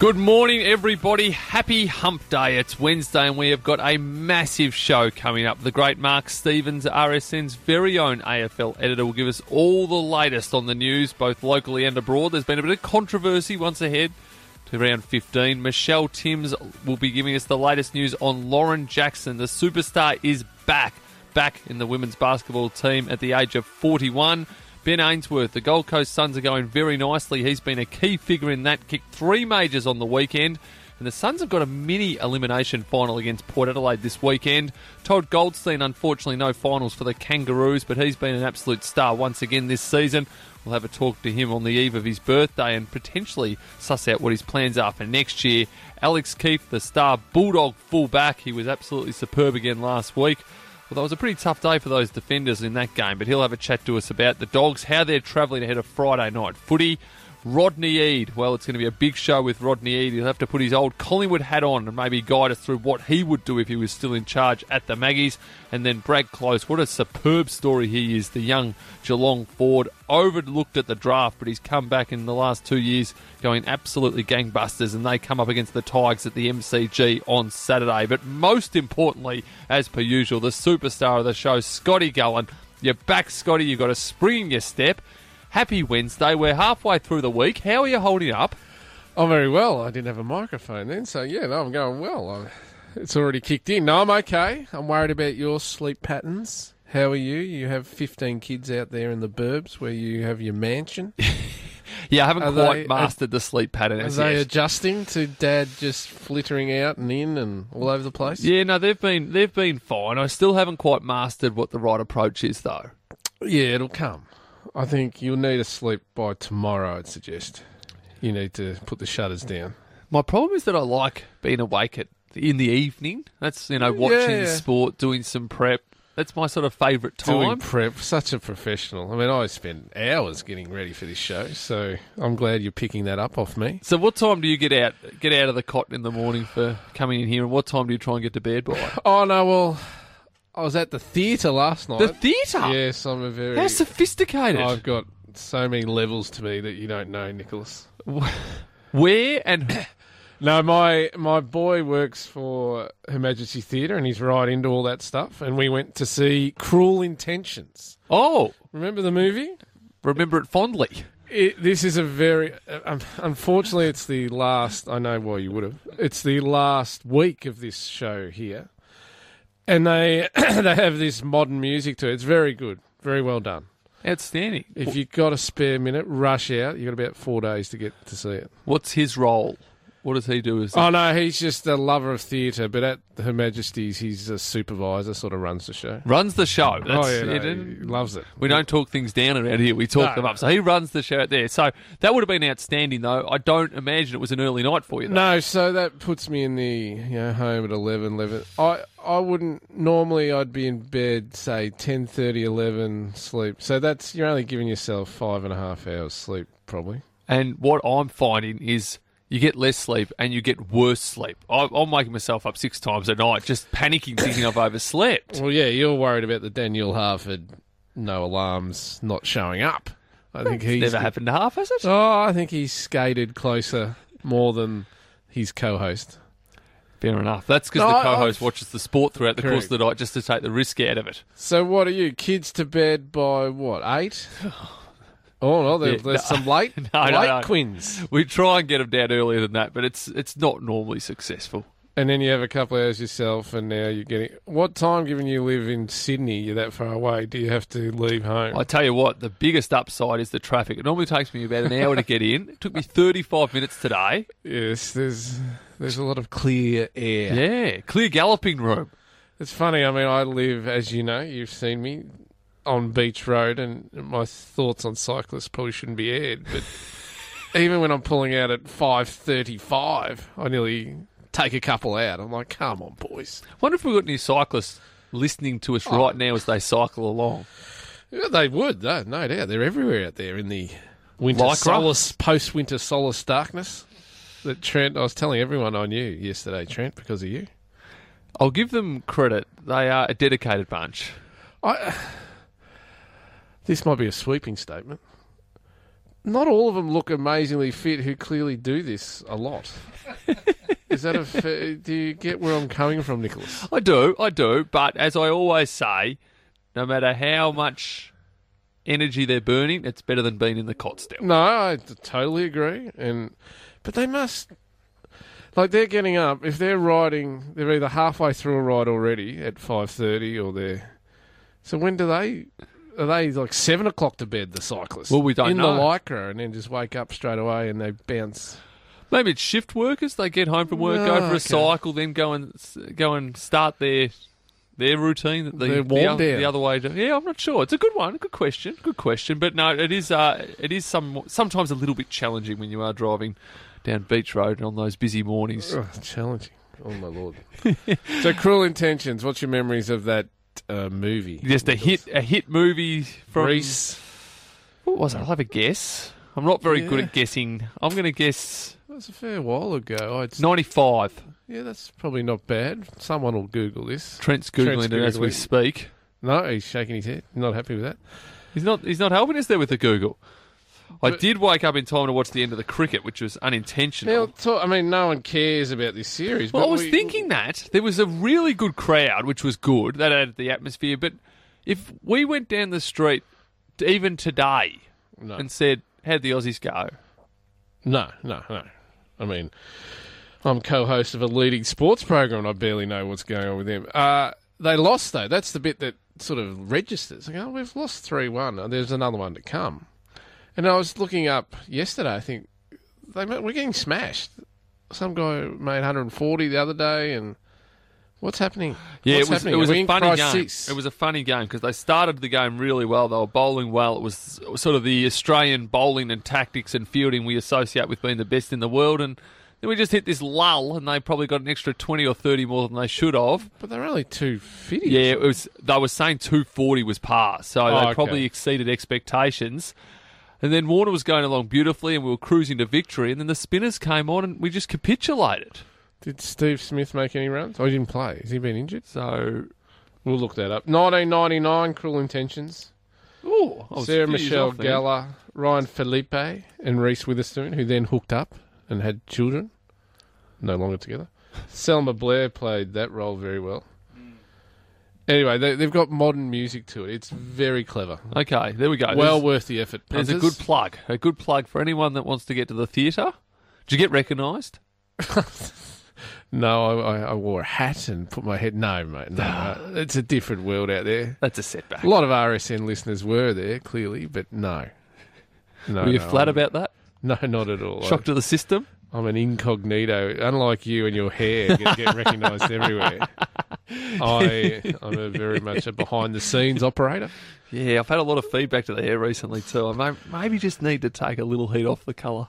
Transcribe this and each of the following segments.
Good morning, everybody. Happy Hump Day. It's Wednesday and we have got a massive show coming up. The great Mark Stevens, RSN's very own AFL editor, will give us all the latest on the news, both locally and abroad. There's been a bit of controversy once ahead to round 15. Michelle Timms will be giving us the latest news on Lauren Jackson. The superstar is back in the women's basketball team at the age of 41. Ben Ainsworth, the Gold Coast Suns are going very nicely. He's been a key figure in that. Kicked 3 majors on the weekend. And the Suns have got a mini elimination final against Port Adelaide this weekend. Todd Goldstein, unfortunately, no finals for the Kangaroos, but he's been an absolute star once again this season. We'll have a talk to him on the eve of his birthday and potentially suss out what his plans are for next year. Alex Keefe, the star Bulldog fullback, he was absolutely superb again last week. Well, that was a pretty tough day for those defenders in that game, but he'll have a chat to us about the Dogs, how they're travelling ahead of Friday night footy. Rodney Eade, well, it's going to be a big show with Rodney Eade. He'll have to put his old Collingwood hat on and maybe guide us through what he would do if he was still in charge at the Maggies. And then Brad Close, what a superb story he is, the young Geelong forward, overlooked at the draft, but he's come back in the last 2 years going absolutely gangbusters, and they come up against the Tigers at the MCG on Saturday. But most importantly, as per usual, the superstar of the show, Scotty Gullen. You're back, Scotty. You've got a spring in your step. Happy Wednesday. We're halfway through the week. How are you holding up? I'm very well. I didn't have a microphone then, so yeah, no, I'm going well. It's already kicked in. No, I'm okay. I'm worried about your sleep patterns. How are you? You have 15 kids out there in the burbs where you have your mansion. Yeah, I haven't quite mastered the sleep pattern as yet. Are they adjusting to Dad just flittering out and in and all over the place? Yeah, no, they've been fine. I still haven't quite mastered what the right approach is, though. Yeah, it'll come. I think you'll need to sleep by tomorrow, I'd suggest. You need to put the shutters down. My problem is that I like being awake in the evening. That's, watching sport, doing some prep. That's my sort of favourite time. Doing prep, such a professional. I mean, I spend hours getting ready for this show, so I'm glad you're picking that up off me. So what time do you get out of the cot in the morning for coming in here, and what time do you try and get to bed by? Oh, no, well, I was at the theatre last night. The theatre? Yes, I'm a very... How sophisticated. I've got so many levels to me that you don't know, Nicholas. Where and... No, my boy works for Her Majesty Theatre and he's right into all that stuff. And we went to see Cruel Intentions. Oh. Remember the movie? Remember it fondly. This is a very... unfortunately, it's the last... I know why you would have. It's the last week of this show here. And they they have this modern music to it. It's very good. Very well done. Outstanding. If you've got a spare minute, rush out. You've got about 4 days to get to see it. What's his role? What does he do? Oh, no, he's just a lover of theatre, but at Her Majesty's, he's a supervisor, sort of runs the show. Runs the show. That's, he loves it. We don't talk things down around here. We talk them up. So he runs the show out there. So that would have been outstanding, though. I don't imagine it was an early night for you, though. No, so that puts me in the home at 11. I wouldn't... Normally, I'd be in bed, say, 10:30, 11, sleep. So you're only giving yourself 5.5 hours sleep, probably. And what I'm finding is... you get less sleep and you get worse sleep. I'm waking myself up 6 times a night, just panicking, thinking I've overslept. Well, yeah, you're worried about the Daniel Harford no alarms not showing up. I think he's never happened to Half, has it? Oh, I think he's skated closer more than his co-host. Fair enough. That's because the co-host watches the sport throughout the course of the night just to take the risk out of it. So what are you, kids to bed by, 8? Oh, no, there's some late quins. We try and get them down earlier than that, but it's not normally successful. And then you have a couple of hours yourself, and now you're getting... What time, given you live in Sydney, you're that far away, do you have to leave home? I tell you what, the biggest upside is the traffic. It normally takes me about an hour to get in. It took me 35 minutes today. Yes, there's a lot of clear air. Yeah, clear galloping room. It's funny, I mean, I live, as you know, you've seen me, on Beach Road, and my thoughts on cyclists probably shouldn't be aired, but even when I'm pulling out at 5:35, I nearly take a couple out. I'm like, come on, boys. I wonder if we've got any cyclists listening to us right now as they cycle along. Yeah, they would, though, no doubt. They're everywhere out there in the winter solace, post-winter solace darkness. That Trent, I was telling everyone I knew yesterday, Trent, because of you. I'll give them credit. They are a dedicated bunch. This might be a sweeping statement. not all of them look amazingly fit who clearly do this a lot. Is that do you get where I'm coming from, Nicholas? I do. But as I always say, no matter how much energy they're burning, it's better than being in the cot still. No, I totally agree. But they must, like, they're getting up. If they're riding, they're either halfway through a ride already at 5:30, or they're. So when do they? Are they like 7 o'clock to bed? The cyclists. Well, we don't know. In the Lycra, and then just wake up straight away and they bounce. Maybe it's shift workers. They get home from work, go for a cycle, then go and start their routine. The other way. Yeah, I'm not sure. It's a good one. Good question. But no, it is sometimes a little bit challenging when you are driving down Beach Road on those busy mornings. Oh, challenging. Oh my Lord. So, Cruel Intentions. What's your memories of that movie? Just a hit movie from Grease. What was it? I'll have a guess. I'm not very good at guessing. I'm going to guess. That was a fair while ago. 95. Yeah, that's probably not bad. Someone will Google this. Trent's Googling it as we speak. No, he's shaking his head. Not happy with that. He's not helping us there with the Google. I did wake up in time to watch the end of the cricket, which was unintentional. No one cares about this series. Well, but I was thinking that. There was a really good crowd, which was good. That added the atmosphere. But if we went down the street, even today, and said, how'd the Aussies go? No. I mean, I'm co-host of a leading sports program and I barely know what's going on with them. They lost, though. That's the bit that sort of registers. Like, we've lost 3-1. There's another one to come. And I was looking up yesterday, I think, we're getting smashed. Some guy made 140 the other day, and what's happening? Yeah, it was a funny game. It was a funny game because they started the game really well. They were bowling well. It was sort of the Australian bowling and tactics and fielding we associate with being the best in the world, and then we just hit this lull, and they probably got an extra 20 or 30 more than they should have. But they're only 250. Yeah, they were saying 240 was par, so they probably exceeded expectations. And then Warner was going along beautifully and we were cruising to victory, and then the spinners came on and we just capitulated. Did Steve Smith make any runs? Oh, he didn't play. Has he been injured? So we'll look that up. 1999, Cruel Intentions. Oh, Sarah Michelle Gellar, Ryan Felipe, and Reese Witherspoon, who then hooked up and had children. No longer together. Selma Blair played that role very well. Anyway, they've got modern music to it. It's very clever. Okay, there we go. Well worth the effort. There's a good plug. A good plug for anyone that wants to get to the theatre. Did you get recognised? No, I wore a hat and put my head... No, mate. No, it's a different world out there. That's a setback. A lot of RSN listeners were there, clearly, but no. Were you flat about that? No, not at all. Shock to the system? I'm an incognito. Unlike you and your hair get recognised everywhere. I'm very much a behind-the-scenes operator. Yeah, I've had a lot of feedback to the hair recently too. I maybe just need to take a little heat off the colour.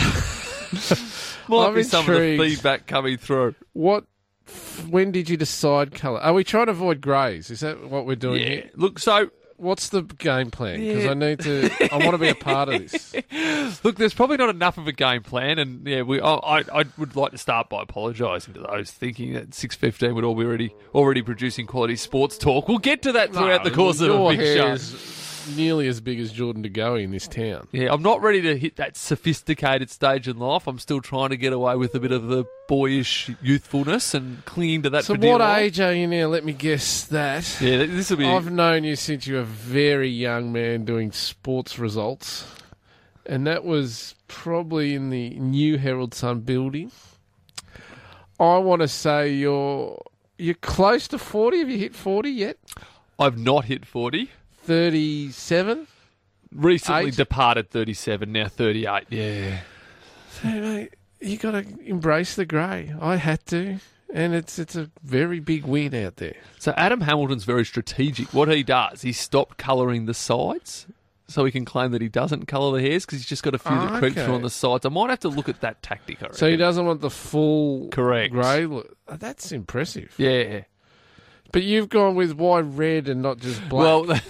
Might be some of the feedback coming through. When did you decide colour? Are we trying to avoid greys? Is that what we're doing here? Look, so... What's the game plan? Because I want to be a part of this. Look, there's probably not enough of a game plan, and I would like to start by apologising to those thinking that 6:15 would all be already producing quality sports talk. We'll get to that throughout the course of a big show. Nearly as big as Jordan De Goey in this town. Yeah, I'm not ready to hit that sophisticated stage in life. I'm still trying to get away with a bit of the boyish youthfulness and clinging to that. So what age are you now? Let me guess that. Yeah, this will be... I've known you since you were a very young man doing sports results. And that was probably in the New Herald Sun building. I want to say you're close to 40. Have you hit 40 yet? I've not hit 40. 37? Recently departed 37, now 38. Yeah. So, mate, you got to embrace the grey. I had to, and it's a very big win out there. So Adam Hamilton's very strategic. What he does, he stopped colouring the sides so he can claim that he doesn't colour the hairs because he's just got a few that creep through on the sides. I might have to look at that tactic, I reckon. So he doesn't want the full grey look. That's impressive. Yeah. But you've gone with why red and not just black? Well,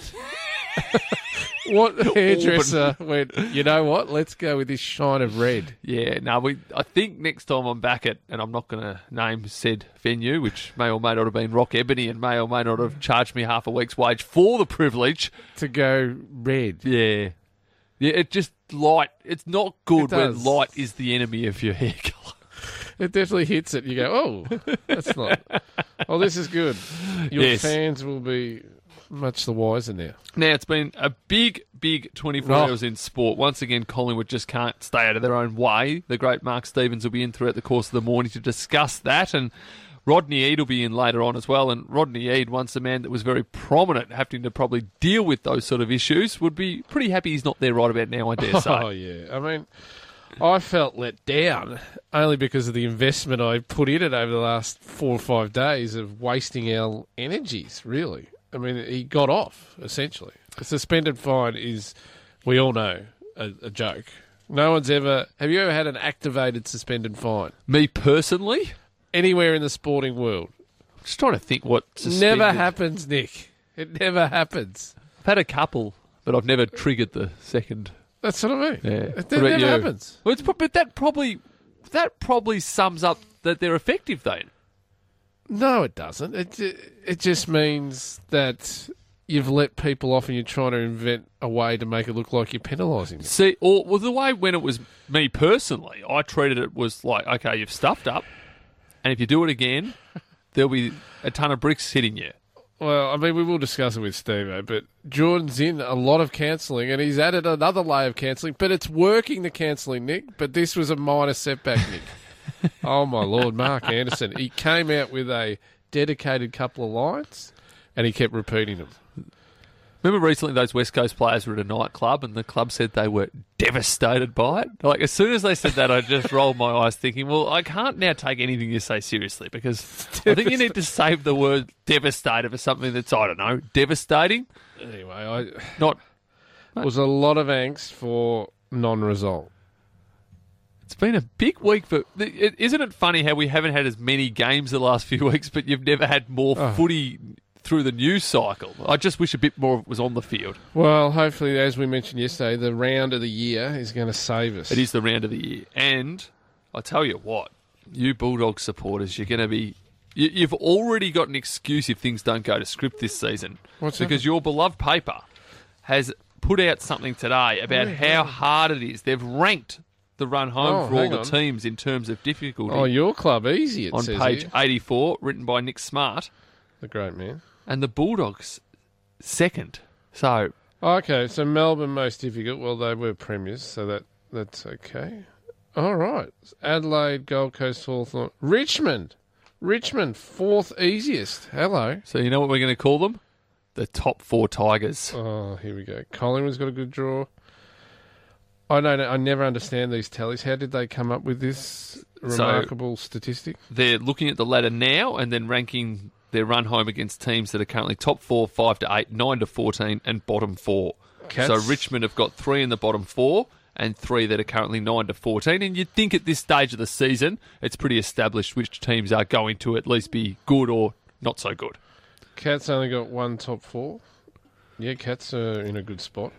what hairdresser went, you know what, let's go with this shine of red? Yeah, no, I think next time I'm back at, and I'm not going to name said venue, which may or may not have been Rock Ebony and may or may not have charged me half a week's wage for the privilege. To go red. Yeah. Yeah, it just light. It's not good It when does. light is the enemy of your hair colour. It definitely hits it. You go, oh, that's not. Oh, this is good. Your Yes. fans will be much the wiser now. Now, it's been a big 24 Oh. hours in sport. Once again, Collingwood just can't stay out of their own way. The great Mark Stevens will be in throughout the course of the morning to discuss that, and Rodney Eade will be in later on as well. And Rodney Eade, once a man that was very prominent, having to probably deal with those sort of issues, would be pretty happy he's not there right about now, I dare say. Oh, yeah. I mean, I felt let down only because of the investment I put in it over the last 4 or 5 days of wasting our energies, really. I mean, he got off, essentially. A suspended fine is, we all know, a joke. No one's ever... Have you ever had an activated suspended fine? Me personally, Anywhere in the sporting world? I'm just trying to think what suspended... Never happens, Nick. It never happens. I've had a couple, but I've never triggered the second. That's what I mean. Yeah. It What never about you? happens. Well, but that probably sums up that they're effective, though. No, it doesn't. It just means that you've let people off and you're trying to invent a way to make it look like you're penalising them. See, or well, the way when it was me personally, I treated it was like, okay, you've stuffed up, and if you do it again, there'll be a ton of bricks hitting you. Well, I mean, we will discuss it with Steve, but Jordan's in a lot of cancelling and he's added another layer of cancelling, but it's working, the cancelling, Nick. But this was a minor setback, Nick. Oh, my Lord, Mark Anderson. He came out with a dedicated couple of lines and he kept repeating them. Remember recently those West Coast players were at a nightclub and the club said they were devastated by it? Like, as soon as they said that, I just rolled my eyes thinking, well, I can't now take anything you say seriously because I think you need to save the word devastated for something that's, I don't know, devastating. Anyway, Not. it was a lot of angst for non-result. It's been a big week, but isn't it funny how we haven't had as many games the last few weeks, but you've never had more footy through the news cycle? I just wish a bit more of it was on the field. Well, hopefully, as we mentioned yesterday, the round of the year is going to save us. It is the round of the year. And I tell you what, you Bulldogs supporters, you're going to be... You've already got an excuse if things don't go to script this season. What's because that? your beloved paper has put out something today about how hard it is. They've ranked the run home for all hang the on. teams in terms of difficulty. Oh, your club, easy, it on says page here. 84, written by Nick Smart. The great man. And the Bulldogs second. So, Okay, so Melbourne most difficult. Well, they were premiers, so that's okay. All right. Adelaide, Gold Coast, Hawthorn. Richmond, fourth easiest. Hello. so you know what we're going to call them? The top four Tigers. Oh, here we go. Collingwood's got a good draw. I don't know. I never understand these tallies. How did they come up with this remarkable statistic? They're looking at the ladder now and then ranking their run home against teams that are currently top 4, 5 to 8, 9 to 14, and bottom 4. Cats. So Richmond have got 3 in the bottom 4 and 3 that are currently 9 to 14. And you'd think at this stage of the season, it's pretty established which teams are going to at least be good or not so good. Cats only got one top 4. Yeah, Cats are in a good spot.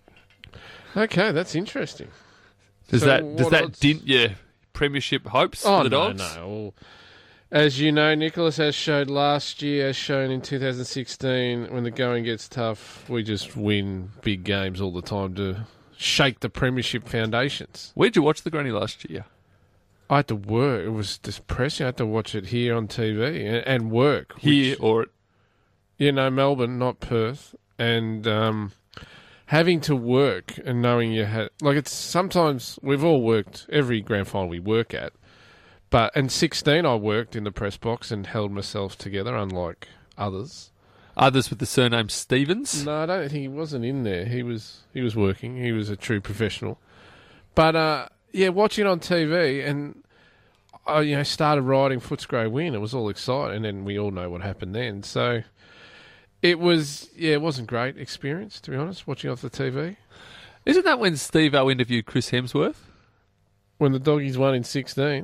Okay, that's interesting. Does So that what odds? dint your premiership hopes Oh, for the no, Dogs? no. Well, as you know, Nicholas, as showed last year, as shown in 2016, when the going gets tough, we just win big games all the time to shake the premiership foundations. Where'd you watch the granny last year? I had to work. It was depressing. I had to watch it here on TV and work. Here which, or at... you know, Melbourne, not Perth. And having to work and knowing you had... Like, it's sometimes... We've all worked every grand final we work at. But in 16, I worked in the press box and held myself together, unlike others. Others with the surname Stevens? No, I don't think he wasn't in there. He was working. He was a true professional. But yeah, watching on TV, and I started riding Footscray win. It was all exciting, and then we all know what happened then. So it wasn't great experience, to be honest, watching off the TV. Isn't that when Steve-O interviewed Chris Hemsworth? When the Doggies won in 16.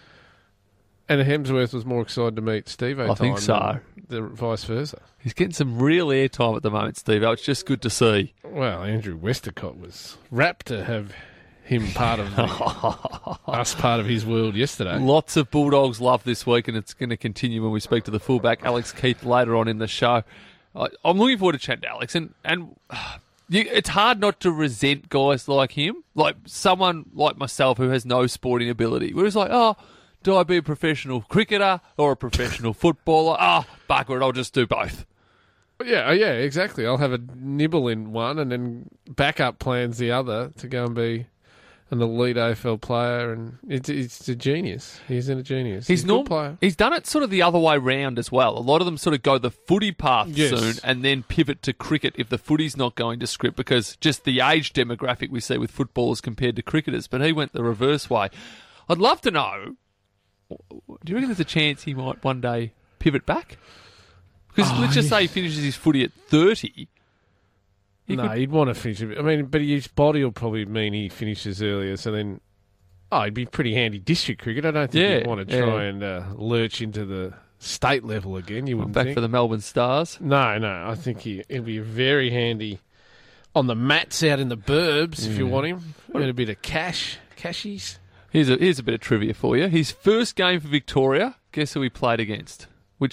And Hemsworth was more excited to meet Steve-O. I think so. The vice versa. He's getting some real airtime at the moment, Steve-O. It's just good to see. Well, Andrew Westacott was rapt to have him part of us part of his world yesterday. Lots of Bulldogs love this week, and it's going to continue when we speak to the fullback, Alex Keith, later on in the show. I'm looking forward to chatting to Alex, and It's hard not to resent guys like him, like someone like myself who has no sporting ability. Where it's like, oh, do I be a professional cricketer or a professional footballer? Oh, bugger it, I'll just do both. Yeah, exactly. I'll have a nibble in one and then backup plans the other to go and be an elite AFL player. And it's a genius. He's a genius. He's a good player. He's done it sort of the other way round as well. A lot of them sort of go the footy path soon and then pivot to cricket if the footy's not going to script, because just the age demographic we see with footballers compared to cricketers. But he went the reverse way. I'd love to know, do you reckon there's a chance he might one day pivot back? Because let's just say he finishes his footy at 30. He'd want to finish it. I mean, but his body will probably mean he finishes earlier. So then, he'd be pretty handy district cricket. I don't think he'd want to try and lurch into the state level again. You wouldn't back think. For the Melbourne Stars? No. I think he'll be very handy on the mats out in the burbs if you want him. Get a bit of cashies. Here's a bit of trivia for you. His first game for Victoria, guess who he played against?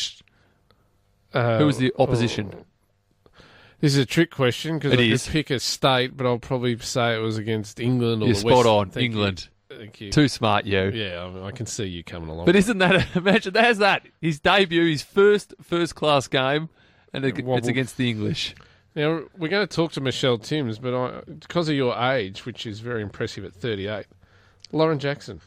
Who was the opposition? This is a trick question because I could pick a state, but I'll probably say it was against England or You're the spot West. on. Thank England. Thank you. Too smart, you. Yeah, I can see you coming along. But isn't that imagine there's that his debut, his first class game, and it's against the English. Now we're going to talk to Michelle Timms, but because of your age, which is very impressive at 38, Lauren Jackson.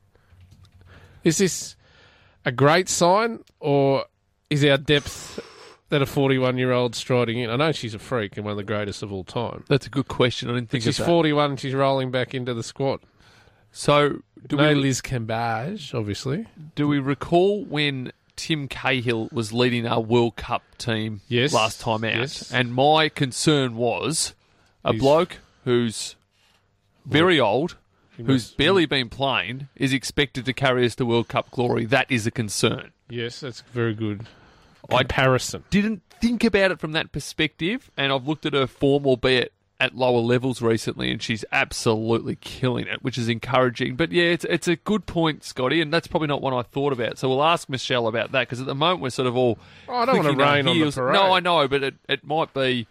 Is this a great sign, or is our depth that a 41-year-old striding in? I know she's a freak and one of the greatest of all time. That's a good question. I didn't think she's 41 and she's rolling back into the squad. So, Liz Cambage, obviously. Do we recall when Tim Cahill was leading our World Cup team last time out? Yes. And my concern was a bloke who's very old, who's barely been playing, is expected to carry us to World Cup glory. That is a concern. Yes, that's very good comparison. I didn't think about it from that perspective, and I've looked at her form, albeit at lower levels recently, and she's absolutely killing it, which is encouraging. But yeah, it's a good point, Scotty, and that's probably not one I thought about. So we'll ask Michelle about that, because at the moment we're sort of all... I don't want to rain on the parade. No, I know, but it might be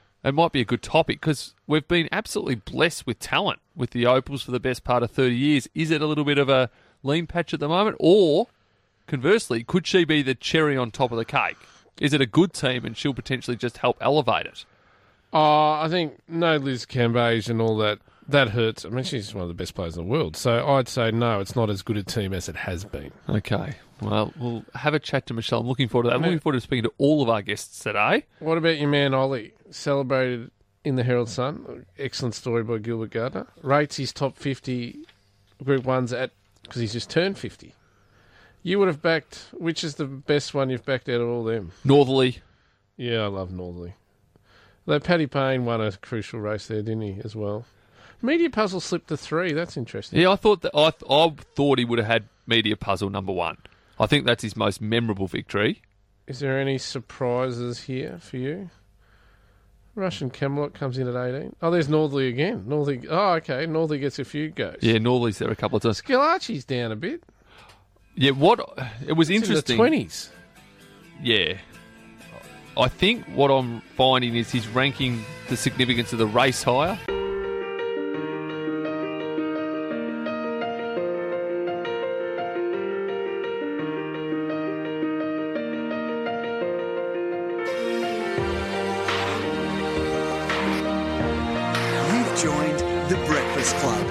a good topic, because we've been absolutely blessed with talent with the Opals for the best part of 30 years. Is it a little bit of a lean patch at the moment? Or, conversely, could she be the cherry on top of the cake? Is it a good team and she'll potentially just help elevate it? I think Liz Cambage and all that hurts. I mean, she's one of the best players in the world. So I'd say no, it's not as good a team as it has been. Okay. Well, we'll have a chat to Michelle. I'm looking forward to that. I'm looking forward to speaking to all of our guests today. What about your man Ollie? Celebrated in the Herald Sun. Excellent story by Gilbert Gardner. Rates his top 50 Group 1s because he's just turned 50. You would have backed, which is the best one you've backed out of all them? Northerly. Yeah, I love Northerly. Though Paddy Payne won a crucial race there, didn't he, as well? Media Puzzle slipped to 3. That's interesting. Yeah, I thought he would have had Media Puzzle number 1. I think that's his most memorable victory. Is there any surprises here for you? Russian Camelot comes in at 18. Oh, there's Northerly again. Okay. Northerly gets a few goes. Yeah, Northerly's there a couple of times. Schillaci's down a bit. Yeah, it was interesting. In the 20s. Yeah. I think what I'm finding is he's ranking the significance of the race higher. You've joined The Breakfast Club.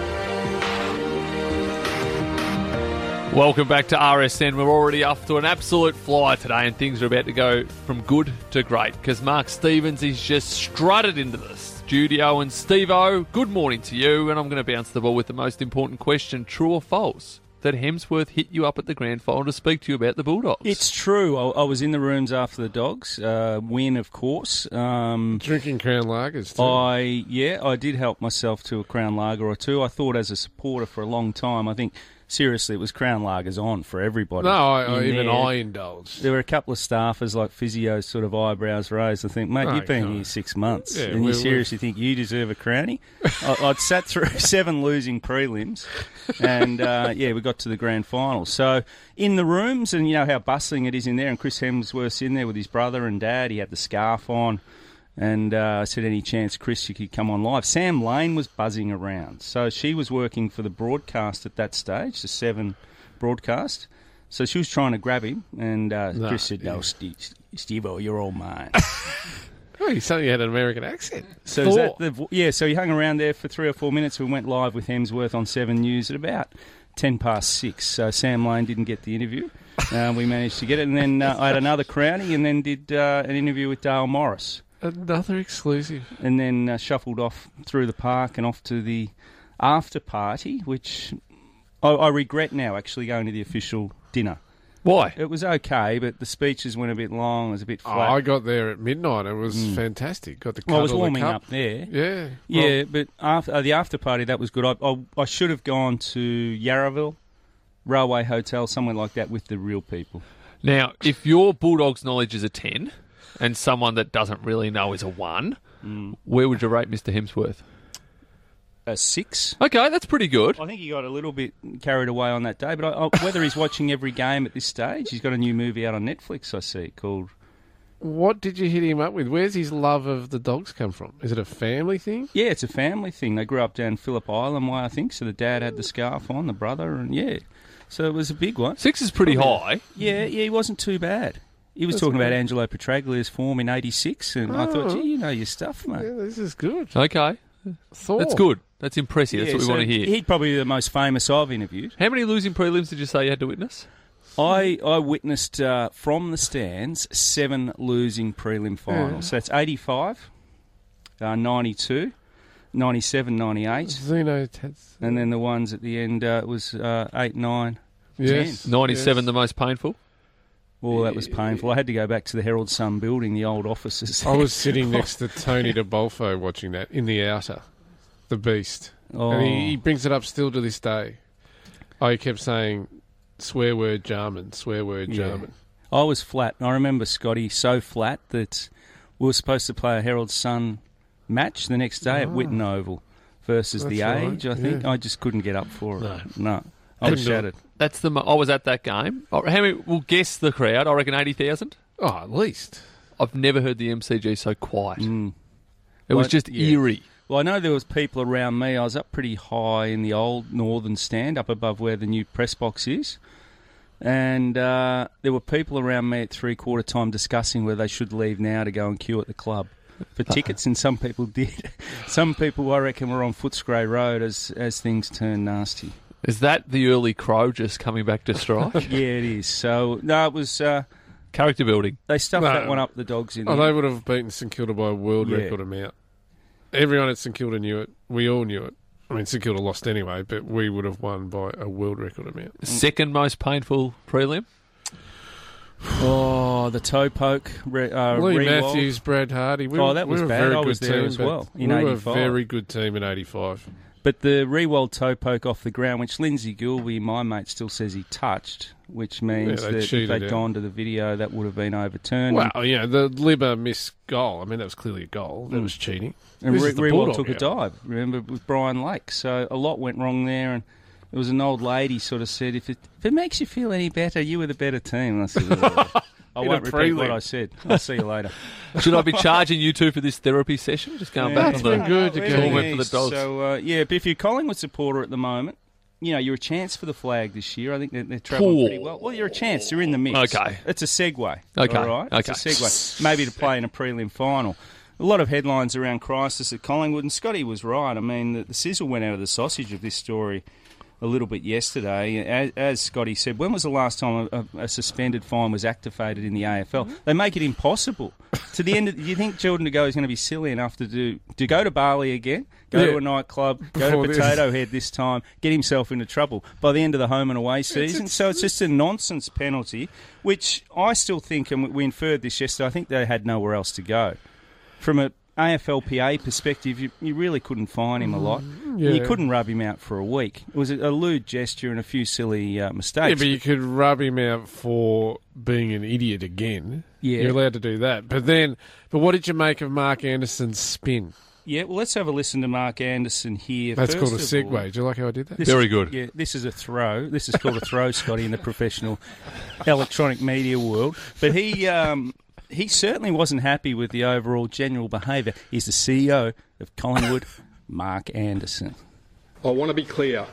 Welcome back to RSN. We're already off to an absolute flyer today, and things are about to go from good to great, because Mark Stevens is just strutted into the studio. And Steve-O, good morning to you, and I'm going to bounce the ball with the most important question, true or false, that Hemsworth hit you up at the grand final to speak to you about the Bulldogs? It's true. I was in the rooms after the Dogs win, of course. Drinking Crown Lagers too. I did help myself to a Crown Lager or two. I thought as a supporter for a long time, I think... Seriously, it was Crown Lagers on for everybody. No, I indulged. There were a couple of staffers like physios, sort of eyebrows raised. I think, mate, you've been here 6 months, and you seriously think you deserve a crownie? I'd sat through 7 losing prelims, and we got to the grand final. So in the rooms, and you know how bustling it is in there, and Chris Hemsworth's in there with his brother and dad. He had the scarf on. And I said, any chance, Chris, you could come on live? Sam Lane was buzzing around. So she was working for the broadcast at that stage, the 7 broadcast. So she was trying to grab him, and Chris said, no, Steve-O, you're all mine. Oh, you suddenly had an American accent. So so he hung around there for 3 or 4 minutes. We went live with Hemsworth on 7 News at about 6:10. So Sam Lane didn't get the interview. We managed to get it. And then I had another crownie and then did an interview with Dale Morris. Another exclusive. And then shuffled off through the park and off to the after party, which I regret now actually going to the official dinner. Why? It was okay, but the speeches went a bit long. It was a bit flat. I got there at midnight. It was fantastic. Got the cuddle, I was warming up there. Yeah. Yeah, but after the after party, that was good. I should have gone to Yarraville, Railway Hotel, somewhere like that with the real people. Now, if your Bulldogs knowledge is a 10 and someone that doesn't really know is a 1, where would you rate Mr. Hemsworth? A 6. Okay, that's pretty good. I think he got a little bit carried away on that day, but whether he's watching every game at this stage, he's got a new movie out on Netflix, I see, called... What did you hit him up with? Where's his love of the dogs come from? Is it a family thing? Yeah, it's a family thing. They grew up down Phillip Island way, I think, so the dad had the scarf on, the brother, and yeah. So it was a big one. 6 is pretty high. Yeah, he wasn't too bad. He was talking about Angelo Petraglia's form in 86, and I thought, gee, you know your stuff, mate. Yeah, this is good. Okay. That's good. That's impressive. That's what we want to hear. He'd probably be the most famous I've interviewed. How many losing prelims did you say you had to witness? I witnessed from the stands 7 losing prelim finals. So that's 85, 92, 97, 98. Zeno, and then the ones at the end was 8, 9, yes. 10. 97 the most painful? Well, that was painful. I had to go back to the Herald Sun building, the old offices. I was sitting next to Tony DeBolfo watching that in the outer. The beast. Oh. And he brings it up still to this day. He kept saying, swear word German, swear word German. I was flat. I remember Scotty so flat that we were supposed to play a Herald Sun match the next day at Whitten Oval versus the Age, I think. I just couldn't get up for it. No. I was shattered. That's I was at that game. How many? We'll guess the crowd. I reckon 80,000. Oh, at least. I've never heard the MCG so quiet. It was just eerie. Well, I know there was people around me. I was up pretty high in the old northern stand, up above where the new press box is. And there were people around me at 3/4 time discussing whether they should leave now to go and queue at the club for tickets, and some people did. Some people, I reckon, were on Footscray Road as things turned nasty. Is that the early Crow just coming back to strike? Yeah, it is. So, no, it was... character building. They stuffed that one up the dogs in. They would have beaten St Kilda by a world record amount. Everyone at St Kilda knew it. We all knew it. I mean, St Kilda lost anyway, but we would have won by a world record amount. Second most painful prelim? Oh, the toe poke. Lee Matthews, Brad Hardy. That was bad. I was there as well in 85. We were a very good team in 85. But the Rewald toe poke off the ground, which Lindsay Gilby, my mate, still says he touched, which means that if they'd gone to the video, that would have been overturned. Well, the Libba missed goal. I mean, that was clearly a goal. That was cheating. And Rewald took a dive, remember, with Brian Lake. So a lot went wrong there, and there was an old lady sort of said, if it makes you feel any better, you were the better team. And I said, I won't repeat what I said. I'll see you later. Should I be charging you two for this therapy session? Just going back on the good to torment for the dogs. So, but if you're a Collingwood supporter at the moment, you're a chance for the flag this year. I think they're travelling pretty well. Well, you're a chance. You're in the mix. Okay. It's a segue. Okay. All right? Okay. It's a segue. Maybe to play in a prelim final. A lot of headlines around crisis at Collingwood, and Scotty was right. I mean, the sizzle went out of the sausage of this story a little bit yesterday. As Scotty said, when was the last time a suspended fine was activated in the AFL? They make it impossible. To the end, do you think Jordan De Goey is going to be silly enough to go to Bali again, go to a nightclub, go to Potato Head this time, get himself into trouble by the end of the home and away season? So it's just a nonsense penalty, which I still think, and we inferred this yesterday, I think they had nowhere else to go. From a AFLPA perspective, you really couldn't fine him a lot. Yeah. You couldn't rub him out for a week. It was a lewd gesture and a few silly mistakes. Yeah, but you could rub him out for being an idiot again. Yeah. You're allowed to do that. But what did you make of Mark Anderson's spin? Yeah, well, let's have a listen to Mark Anderson here. That's called a segue. Do you like how I did that? Very good. Yeah, this is a throw. This is called a throw, Scotty, in the professional electronic media world. But he he certainly wasn't happy with the overall general behaviour. He's the CEO of Collingwood, Mark Anderson. I want to be clear.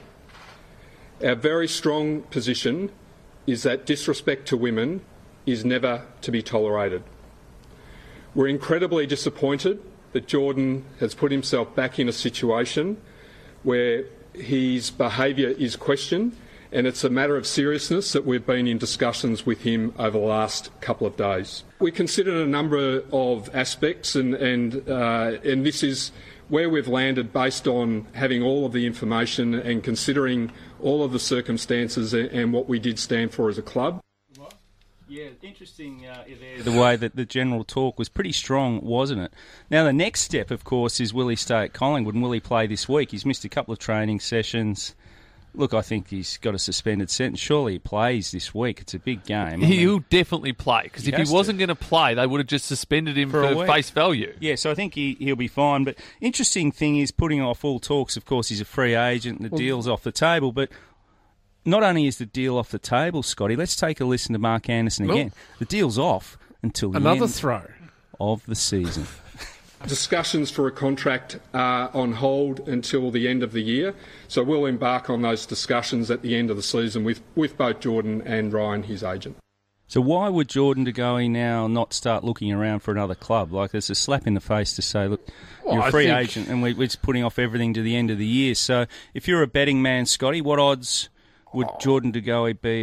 Our very strong position is that disrespect to women is never to be tolerated. We're incredibly disappointed that Jordan has put himself back in a situation where his behaviour is questioned, and it's a matter of seriousness that we've been in discussions with him over the last couple of days. We considered a number of aspects, and this is where we've landed based on having all of the information and considering all of the circumstances and what we did stand for as a club. Yeah, interesting the way that the general talk was pretty strong, wasn't it? Now, the next step, of course, is will he stay at Collingwood and will he play this week? He's missed a couple of training sessions. Look, I think he's got a suspended sentence. Surely he plays this week. It's a big game. He'll definitely play, because if he wasn't going to play, they would have just suspended him for face value. Yeah, so I think he'll be fine. But interesting thing is, putting off all talks, of course, he's a free agent and the deal's off the table, but not only is the deal off the table, Scotty, let's take a listen to Mark Anderson again. The deal's off until the end of the season. Discussions for a contract are on hold until the end of the year, so we'll embark on those discussions at the end of the season with both Jordan and Ryan, his agent. So why would Jordan De Goey now not start looking around for another club? Like, it's a slap in the face to say, look, you're a free agent and we're just putting off everything to the end of the year. So if you're a betting man, Scotty, what odds would Jordan De Goey be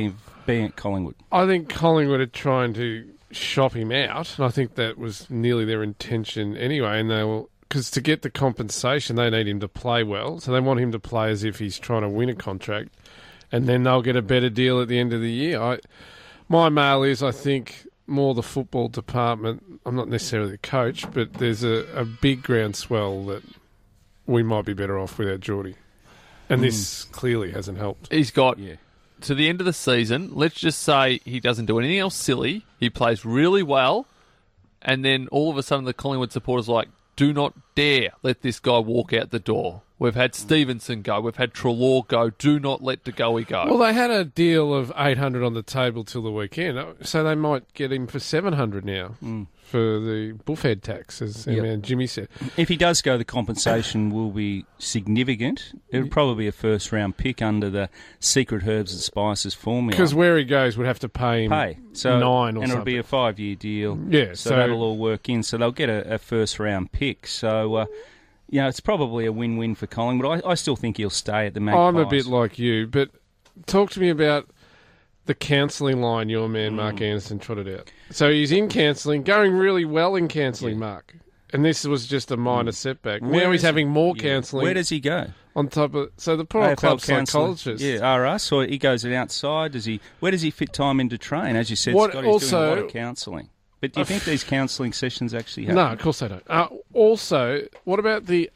at Collingwood? I think Collingwood are trying to shop him out, and I think that was nearly their intention anyway. And they will, because to get the compensation, they need him to play well. So they want him to play as if he's trying to win a contract, and then they'll get a better deal at the end of the year. My mail is, I think, more the football department. I'm not necessarily the coach, but there's a big groundswell that we might be better off without Geordie. And this clearly hasn't helped. He's got to the end of the season. Let's just say he doesn't do anything else silly. He plays really well. And then all of a sudden the Collingwood supporters are like, do not dare let this guy walk out the door. We've had Stevenson go. We've had Treloar go. Do not let De Goey go. Well, they had a deal of $800 on the table till the weekend, so they might get him for $700 now for the buffhead tax, as Jimmy said. If he does go, the compensation will be significant. It would probably be a first-round pick under the secret herbs and spices formula. Because where he goes would have to pay him $9 or something. And it'll be a 5-year deal. Yeah, so that'll all work in. So they'll get a first-round pick. So... it's probably a win-win for Collingwood. I still think he'll stay at the Magpies. I'm a bit like you, but talk to me about the counselling line your man Mark Anderson trotted out. So he's in counselling, going really well in counselling, Mark. And this was just a minor setback. Now he's having more counselling. Where does he go? On top of so the pro club psychologist. Yeah, RS, or he goes outside. Where does he fit time in to train? As you said, Scott, he's doing a lot of counselling. But do you think these counselling sessions actually happen? No, of course they don't. Also, what about the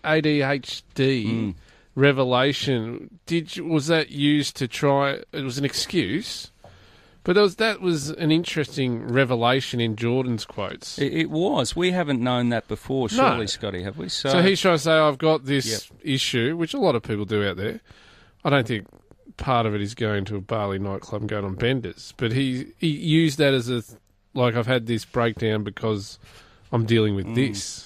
ADHD revelation? Was that used to try... It was an excuse, but that was an interesting revelation in Jordan's quotes. It was. We haven't known that before, surely, Scotty, have we? So he's trying to say, I've got this issue, which a lot of people do out there. I don't think part of it is going to a Bali nightclub and going on benders, but he used that as a... Like, I've had this breakdown because I'm dealing with this.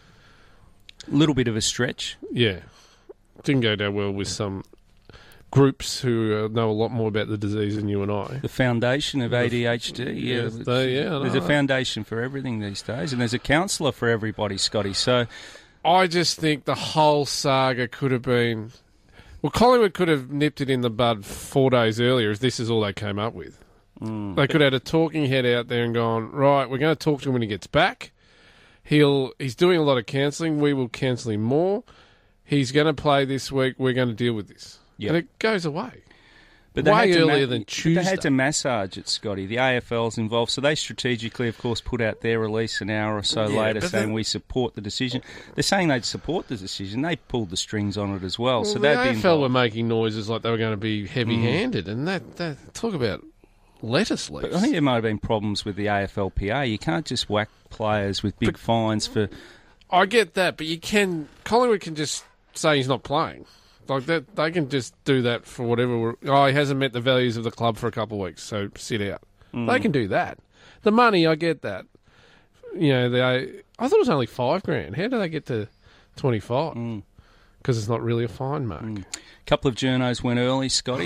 A little bit of a stretch. Yeah. Didn't go down well with some groups who know a lot more about the disease than you and I. The foundation of ADHD. There's a foundation for everything these days, and there's a counsellor for everybody, Scotty. So I just think the whole saga could have been... Well, Collingwood could have nipped it in the bud 4 days earlier if this is all they came up with. They could have had a talking head out there and gone, right, we're going to talk to him when he gets back. He's doing a lot of cancelling. We will cancel him more. He's going to play this week. We're going to deal with this. Yep. And it goes away. But way earlier than Tuesday. They had to massage it, Scotty. The AFL's involved. So they strategically, of course, put out their release an hour or so later saying we support the decision. They're saying they'd support the decision. They pulled the strings on it as well. So the AFL were making noises like they were going to be heavy-handed. And that talk about... lettuce leaves. But I think there might have been problems with the AFLPA. You can't just whack players with big fines for... I get that, but Collingwood can just say he's not playing. Like that, they can just do that for whatever... he hasn't met the values of the club for a couple of weeks, so sit out. They can do that. The money, I get that. I thought it was only $5,000. How do they get to 25? Because it's not really a fine, Mark. A couple of journos went early, Scotty.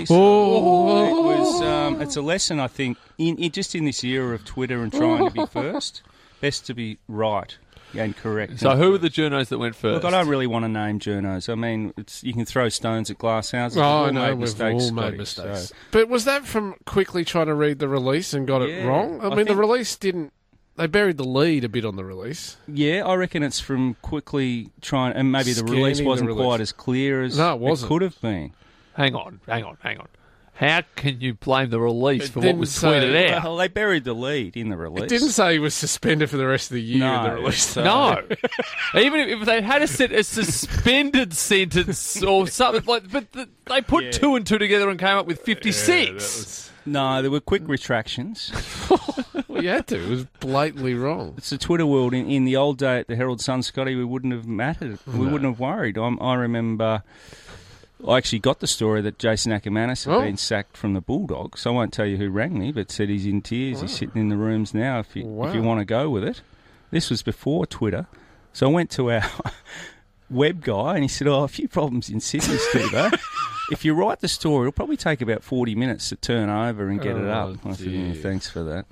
So it's a lesson, I think, in just in this era of Twitter and trying to be first. Best to be right and correct. So who were the journos that went first? Look, I don't really want to name journos. I mean, you can throw stones at glass houses. Oh, no, we've all made mistakes. So. But was that from quickly trying to read the release and got it wrong? I mean, the release didn't... They buried the lead a bit on the release. Yeah, I reckon it's from quickly trying... And maybe the release wasn't quite as clear as it could have been. Hang on. How can you blame the release for what was tweeted out? Well, they buried the lead in the release. It didn't say he was suspended for the rest of the year in the release. No. Even if they had a suspended sentence or something, but they put 2 and 2 together and came up with 56. No, there were quick retractions. Well, you had to. It was blatantly wrong. It's the Twitter world. In the old day at the Herald Sun, Scotty, we wouldn't have mattered. We wouldn't have worried. I remember... I actually got the story that Jason Ackermanis had been sacked from the Bulldogs. I won't tell you who rang me, but said he's in tears. He's sitting in the rooms now if you want to go with it. This was before Twitter. So I went to our web guy and he said, a few problems in Sydney, Steve. If you write the story, it'll probably take about 40 minutes to turn over and get it up. I said, thanks for that.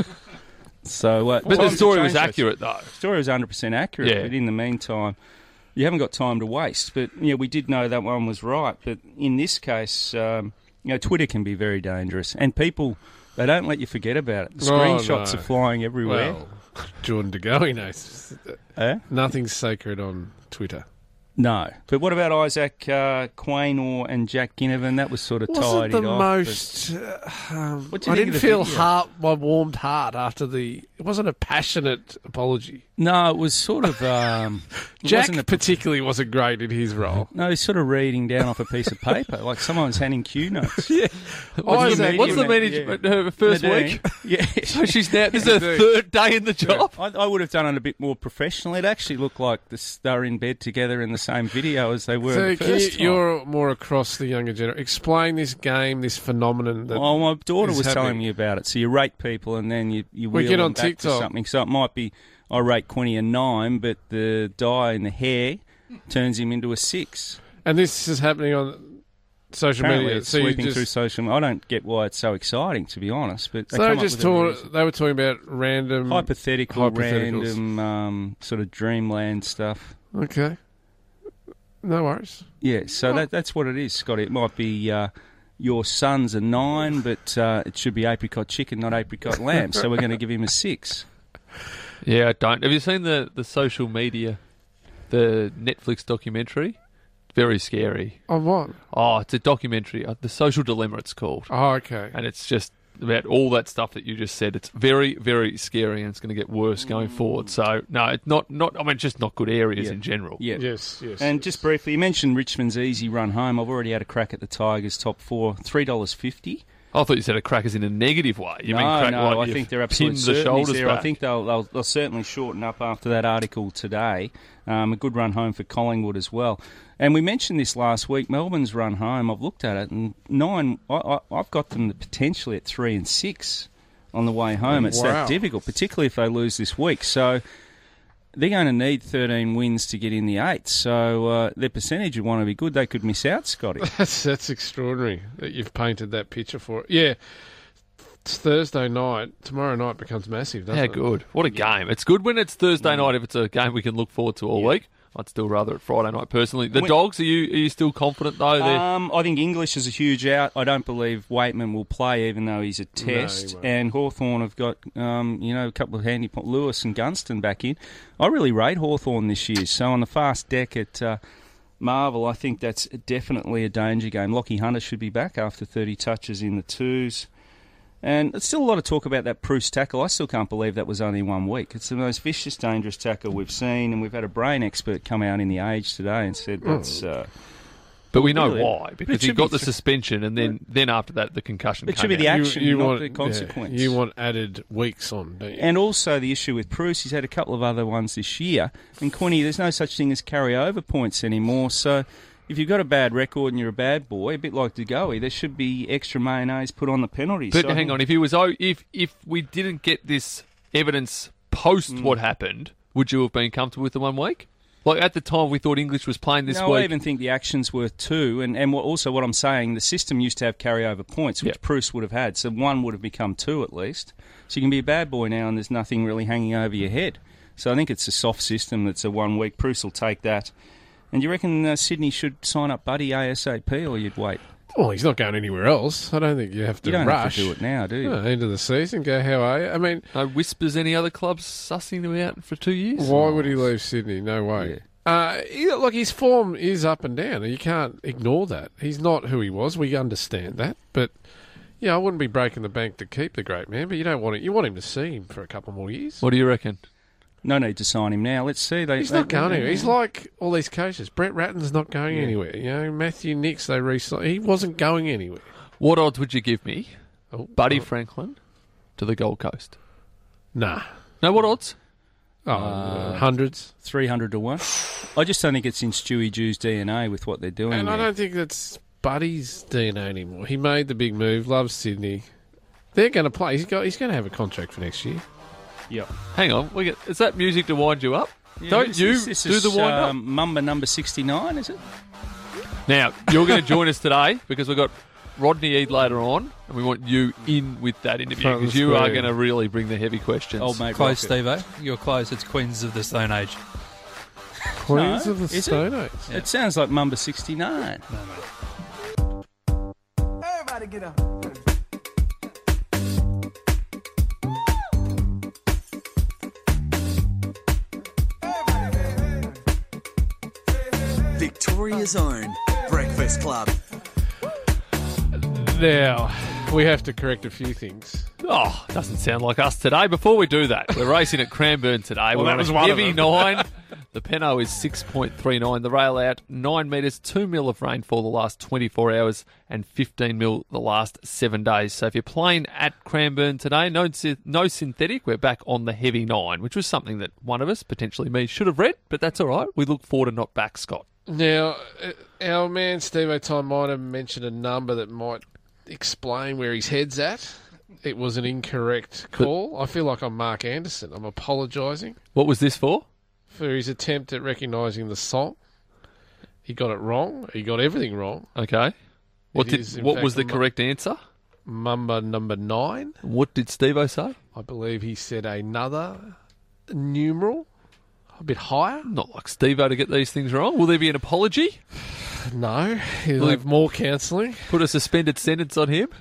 So, but the story was accurate, though. The story was 100% accurate, but in the meantime... You haven't got time to waste, but we did know that one was right. But in this case, Twitter can be very dangerous, and people they don't let you forget about it. The screenshots are flying everywhere. Well, Jordan De Goey knows. Nothing's sacred on Twitter. No, but what about Isaac Quaynor and Jack Ginnivan? That was sort of tidied the off. Most. I didn't feel my warmed heart after the. It wasn't a passionate apology. No, it was sort of. Jack particularly wasn't great in his role. No, he's sort of reading down off a piece of paper, like someone's handing Q notes. What's the management? Her first week? Yeah. So she's now. This is her third day in the job. I would have done it a bit more professionally. It actually looked like they're in bed together in the same video as they were the first time. You're more across the younger generation. Explain this game, this phenomenon. My daughter was telling me about it. So you rate people and then you wheel get them on back TikTok. to something. So it might be I rate Quinny a 9, but the dye in the hair turns him into a 6. And this is happening on social media. It's sweeping through social media. I don't get why it's so exciting, to be honest. But they were talking about random... Hypothetical, random sort of dreamland stuff. Okay. No worries. Yeah, so that's what it is, Scotty. It might be your son's a 9, but it should be apricot chicken, not apricot lamb. So we're going to give him a 6. Yeah, I don't. Have you seen the social media, the Netflix documentary? Very scary. On what? Oh, it's a documentary. The Social Dilemma, it's called. Oh, okay. And it's just about all that stuff that you just said. It's very, very scary, and it's going to get worse going forward. So, no, it's not. I mean, just not good areas in general. Yeah. Yes. And just briefly, you mentioned Richmond's easy run home. I've already had a crack at the Tigers' top 4, $3.50. I thought you said a crackers in a negative way. No, I think they're absolutely certainly there. Back. I think they'll certainly shorten up after that article today. A good run home for Collingwood as well. And we mentioned this last week, Melbourne's run home. I've looked at it, and 9, I've got them potentially at 3 and 6 on the way home. It's that difficult, particularly if they lose this week. So they're going to need 13 wins to get in the 8. So their percentage would want to be good. They could miss out, Scotty. That's extraordinary that you've painted that picture for it. Yeah. It's Thursday night. Tomorrow night becomes massive, doesn't it? Yeah, good. What a game. It's good when it's Thursday night if it's a game we can look forward to all week. I'd still rather it Friday night, personally. The Dogs, are you still confident, though? I think English is a huge out. I don't believe Waitman will play, even though he's a test. And Hawthorn have got, a couple of handy points. Lewis and Gunston back in. I really rate Hawthorn this year. So on the fast deck at Marvel, I think that's definitely a danger game. Lockie Hunter should be back after 30 touches in the 2s. And there's still a lot of talk about that Bruce tackle. I still can't believe that was only 1 week. It's the most vicious, dangerous tackle we've seen, and we've had a brain expert come out in The Age today and said that's... but we know why, because he got the suspension, and then after that, the concussion came out. It should be the action, not the consequence. Yeah, you want added weeks on, don't you? And also the issue with Bruce, he's had a couple of other ones this year. And Quinny, there's no such thing as carry-over points anymore, so... if you've got a bad record and you're a bad boy, a bit like DeGoey, there should be extra mayonnaise put on the penalties. But hang on, if we didn't get this evidence post what happened, would you have been comfortable with the 1 week? Like, at the time, we thought English was playing this week. I even think the action's worth 2. And also what I'm saying, the system used to have carryover points, which Bruce would have had. So 1 would have become 2 at least. So you can be a bad boy now and there's nothing really hanging over your head. So I think it's a soft system that's a 1 week. Bruce will take that. And do you reckon Sydney should sign up Buddy ASAP, or you'd wait? Well, he's not going anywhere else. I don't think you have to rush. You don't have to do it now, do you? End of the season, go, how are you? I mean... No whispers any other clubs sussing him out for 2 years? Why would he leave Sydney? No way. Yeah. Look, his form is up and down. You can't ignore that. He's not who he was. We understand that. But, I wouldn't be breaking the bank to keep the great man, but you don't want it. You want him to see him for a couple more years. What do you reckon? No need to sign him now. Let's see. He's not going anywhere. He's like all these coaches. Brett Ratton's not going anywhere. Matthew Nicks, they re-signed. He wasn't going anywhere. What odds would you give me, Buddy Franklin, to the Gold Coast? Nah. No, what odds? Hundreds. 300 to 1. I just don't think it's in Stewie Jew's DNA with what they're doing. And I don't think that's Buddy's DNA anymore. He made the big move, loves Sydney. They're going to play. He's going to have a contract for next year. Yep. Hang on. Is that music to wind you up? Yeah, Don't you do the wind up? Mumba number 69, is it? Now, you're going to join us today because we've got Rodney Eade later on, and we want you in with that interview because you are going to really bring the heavy questions. Old mate close, Steve-o. You're close. It's Queens of the Stone Age. Queens of the Stone Age? Yeah. It sounds like Mumba 69. No. Everybody get up. Victoria's own Breakfast Club. Now, we have to correct a few things. Oh, doesn't sound like us today. Before we do that, we're racing at Cranbourne today. Well, we're that was on a heavy 9. The Penno is 6.39. The rail out 9 metres, 2 mil of rainfall the last 24 hours and 15 mil the last 7 days. So if you're playing at Cranbourne today, no synthetic, we're back on the heavy 9, which was something that one of us, potentially me, should have read, but that's all right. We look forward to not back, Scott. Now, our man Steve O'Time might have mentioned a number that might explain where his head's at. It was an incorrect call. I feel like I'm Mark Anderson. I'm apologising. What was this for? For his attempt at recognising the song. He got it wrong. He got everything wrong. Okay. What was the correct answer? Mumba number 9. What did Steve-o say? I believe he said another numeral. A bit higher. Not like Steve-o to get these things wrong. Will there be an apology? No. He'll have more counselling. Put a suspended sentence on him?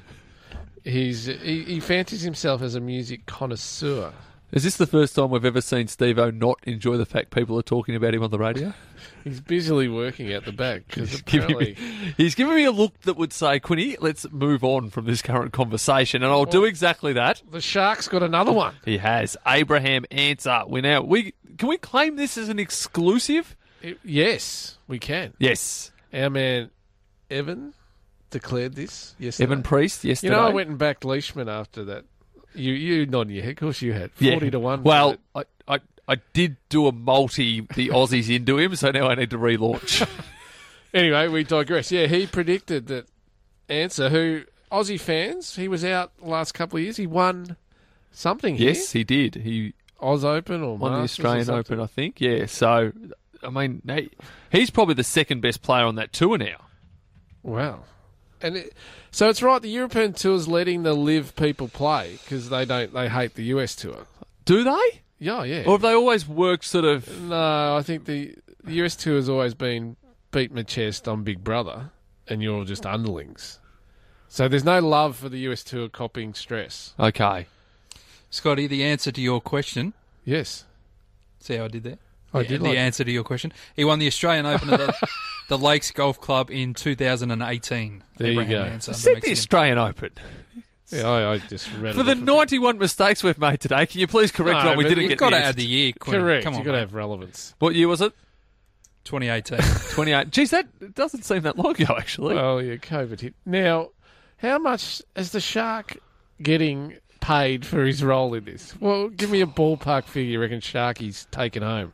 He fancies himself as a music connoisseur. Is this the first time we've ever seen Steve-o not enjoy the fact people are talking about him on the radio? He's busily working at the back. He's giving me a look that would say, Quinny, let's move on from this current conversation, and I'll do exactly that. The Shark's got another one. He has. Abraham Answer. Can we claim this as an exclusive? Yes, we can. Yes. Our man Evan declared this yesterday. Evan Priest yesterday. I went and backed Leishman after that. You nodding your head. Of course you had. 40 to 1. Well, I did do a multi, the Aussies into him, so now I need to relaunch. Anyway, we digress. Yeah, he predicted that Answer, who Aussie fans, he was out the last couple of years. He won something here. Yes, he did. He Oz Open or won the Australian Open, I think. Yeah, so, I mean, he's probably the second best player on that tour now. Wow. So it's right, the European Tour's letting the live people play because they hate the US Tour. Do they? Yeah. Or have they always worked sort of... No, I think the US Tour has always been beat my chest, I'm Big Brother, and you're all just underlings. So there's no love for the US Tour copying stress. Okay. Scotty, the answer to your question. Yes. See how I did there? I did. The answer to your question. He won the Australian Open at the Lakes Golf Club in 2018. There you go. Answer, said the Australian Open. Yeah, I just read For the 91 mistakes we've made today, can you please correct what we didn't get? You've got to add the year. Correct. Come on, you've got to have relevance. What year was it? 2018. 28. Geez, that doesn't seem that long ago, actually. Well, yeah, COVID hit. Now, how much is the Shark getting paid for his role in this? Well, give me a ballpark figure you reckon Sharky's taken home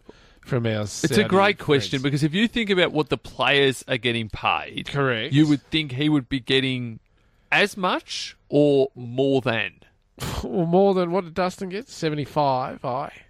from our It's a great question because if you think about what the players are getting paid, correct, you would think he would be getting as much or more than. Well, more than what did Dustin get? 75.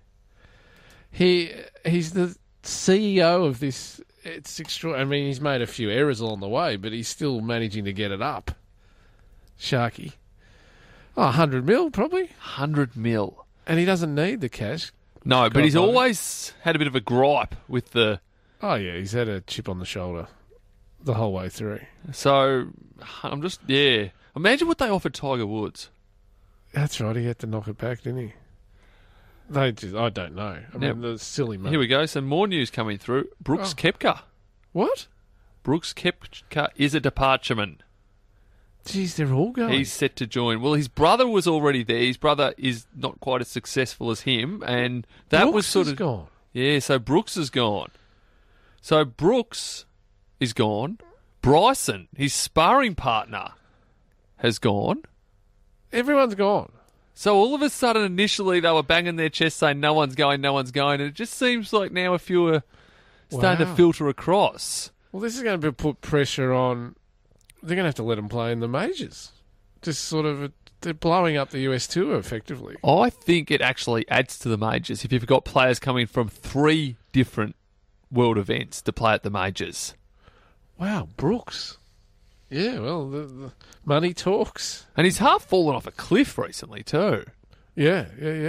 He's the CEO of this. It's extraordinary. I mean, he's made a few errors along the way, but he's still managing to get it up. Sharky. 100 mil, probably. 100 mil. And he doesn't need the cash. No, but he's always had a bit of a gripe with the... Oh, yeah, he's had a chip on the shoulder the whole way through. So, I'm just... Yeah. Imagine what they offered Tiger Woods. That's right, he had to knock it back, didn't he? I don't know. I mean, the silly money. Here we go. Some more news coming through. Brooks Koepka. What? Brooks Koepka is a departureman. Jeez, they're all going. He's set to join. Well, his brother was already there. His brother is not quite as successful as him, and that Brooks was sort of gone. Yeah. So Brooks is gone. So Brooks is gone. Bryson, his sparring partner, has gone. Everyone's gone. So all of a sudden, initially, they were banging their chest saying, no one's going, and it just seems like now a few are starting to filter across. Well, this is going to put pressure on... They're going to have to let them play in the majors. Just sort of... They're blowing up the US Tour, effectively. I think it actually adds to the majors if you've got players coming from 3 different world events to play at the majors. Wow, Brooks. Yeah, well, the money talks. And he's half fallen off a cliff recently too. Yeah.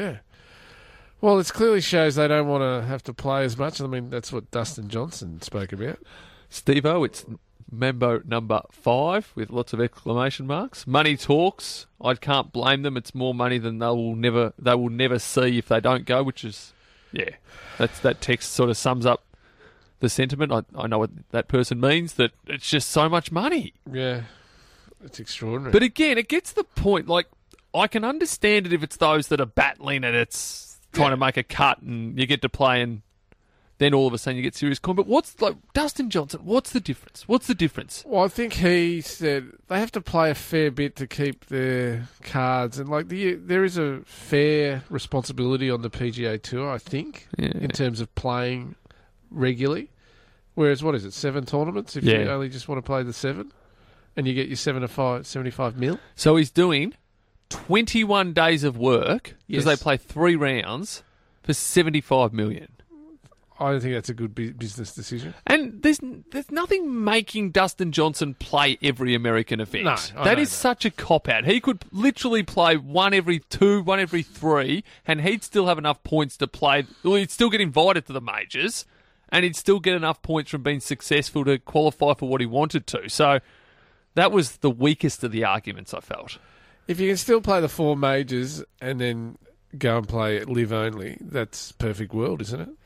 Well, it clearly shows they don't want to have to play as much. I mean, that's what Dustin Johnson spoke about. Steve-O, it's Mambo number 5 with lots of exclamation marks. Money talks. I can't blame them. It's more money than they will never see if they don't go, which is, yeah, that text sort of sums up the sentiment. I know what that person means, that it's just so much money. Yeah, it's extraordinary. But again, it gets the point, like, I can understand it if it's those that are battling and it's trying to make a cut and you get to play and then all of a sudden you get serious coin. But what's, like, Dustin Johnson, what's the difference? Well, I think he said they have to play a fair bit to keep their cards. And, like, there is a fair responsibility on the PGA Tour, I think, in terms of playing regularly. Whereas, what is it, 7 tournaments if you only just want to play the 7? And you get your 75 mil? So he's doing 21 days of work because they play 3 rounds for 75 million. I don't think that's a good business decision. And there's nothing making Dustin Johnson play every American event. No, that is such a cop-out. He could literally play 1 every 2, 1 every 3, and he'd still have enough points to play. Well, he'd still get invited to the majors, and he'd still get enough points from being successful to qualify for what he wanted to. So that was the weakest of the arguments, I felt. If you can still play the 4 majors and then go and play live only, that's perfect world, isn't it?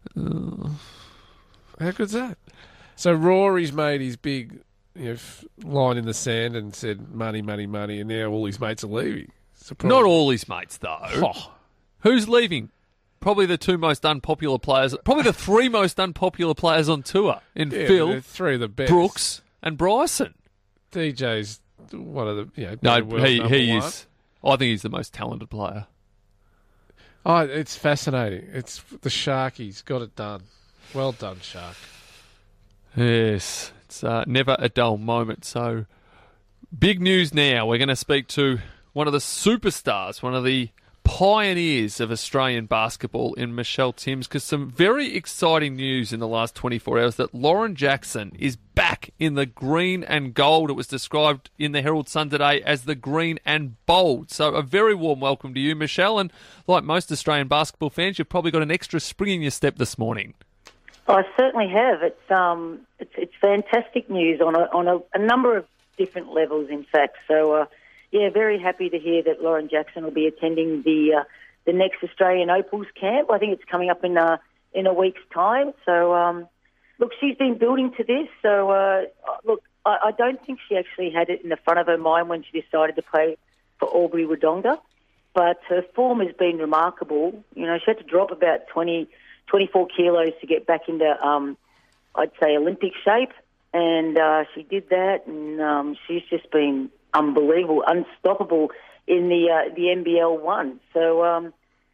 How good's that? So Rory's made his big line in the sand and said money, money, money, and now all his mates are leaving. Surprise. Not all his mates, though. Oh. Who's leaving? Probably the 2 most unpopular players. Probably the 3 most unpopular players on tour. Phil, 3 of the best. Brooks, and Bryson. DJ's one of the no, he is. I think he's the most talented player. Oh, it's fascinating. It's the Sharkies got it done. Well done, Shark. Yes, it's never a dull moment. So, big news now. We're going to speak to one of the superstars, one of the pioneers of Australian basketball in Michelle Timms, because some very exciting news in the last 24 hours that Lauren Jackson is back in the green and gold. It was described in the Herald Sun today as the green and bold. So a very warm welcome to you, Michelle. And like most Australian basketball fans, you've probably got an extra spring in your step this morning. I certainly have. It's fantastic news on a number of different levels, in fact. So, very happy to hear that Lauren Jackson will be attending the next Australian Opals camp. I think it's coming up in a week's time. So, look, she's been building to this. So, I don't think she actually had it in the front of her mind when she decided to play for Albury Wodonga. But her form has been remarkable. You know, she had to drop about 24 kilos to get back into, I'd say, Olympic shape. And she did that, and she's just been unbelievable, unstoppable in the NBL 1. So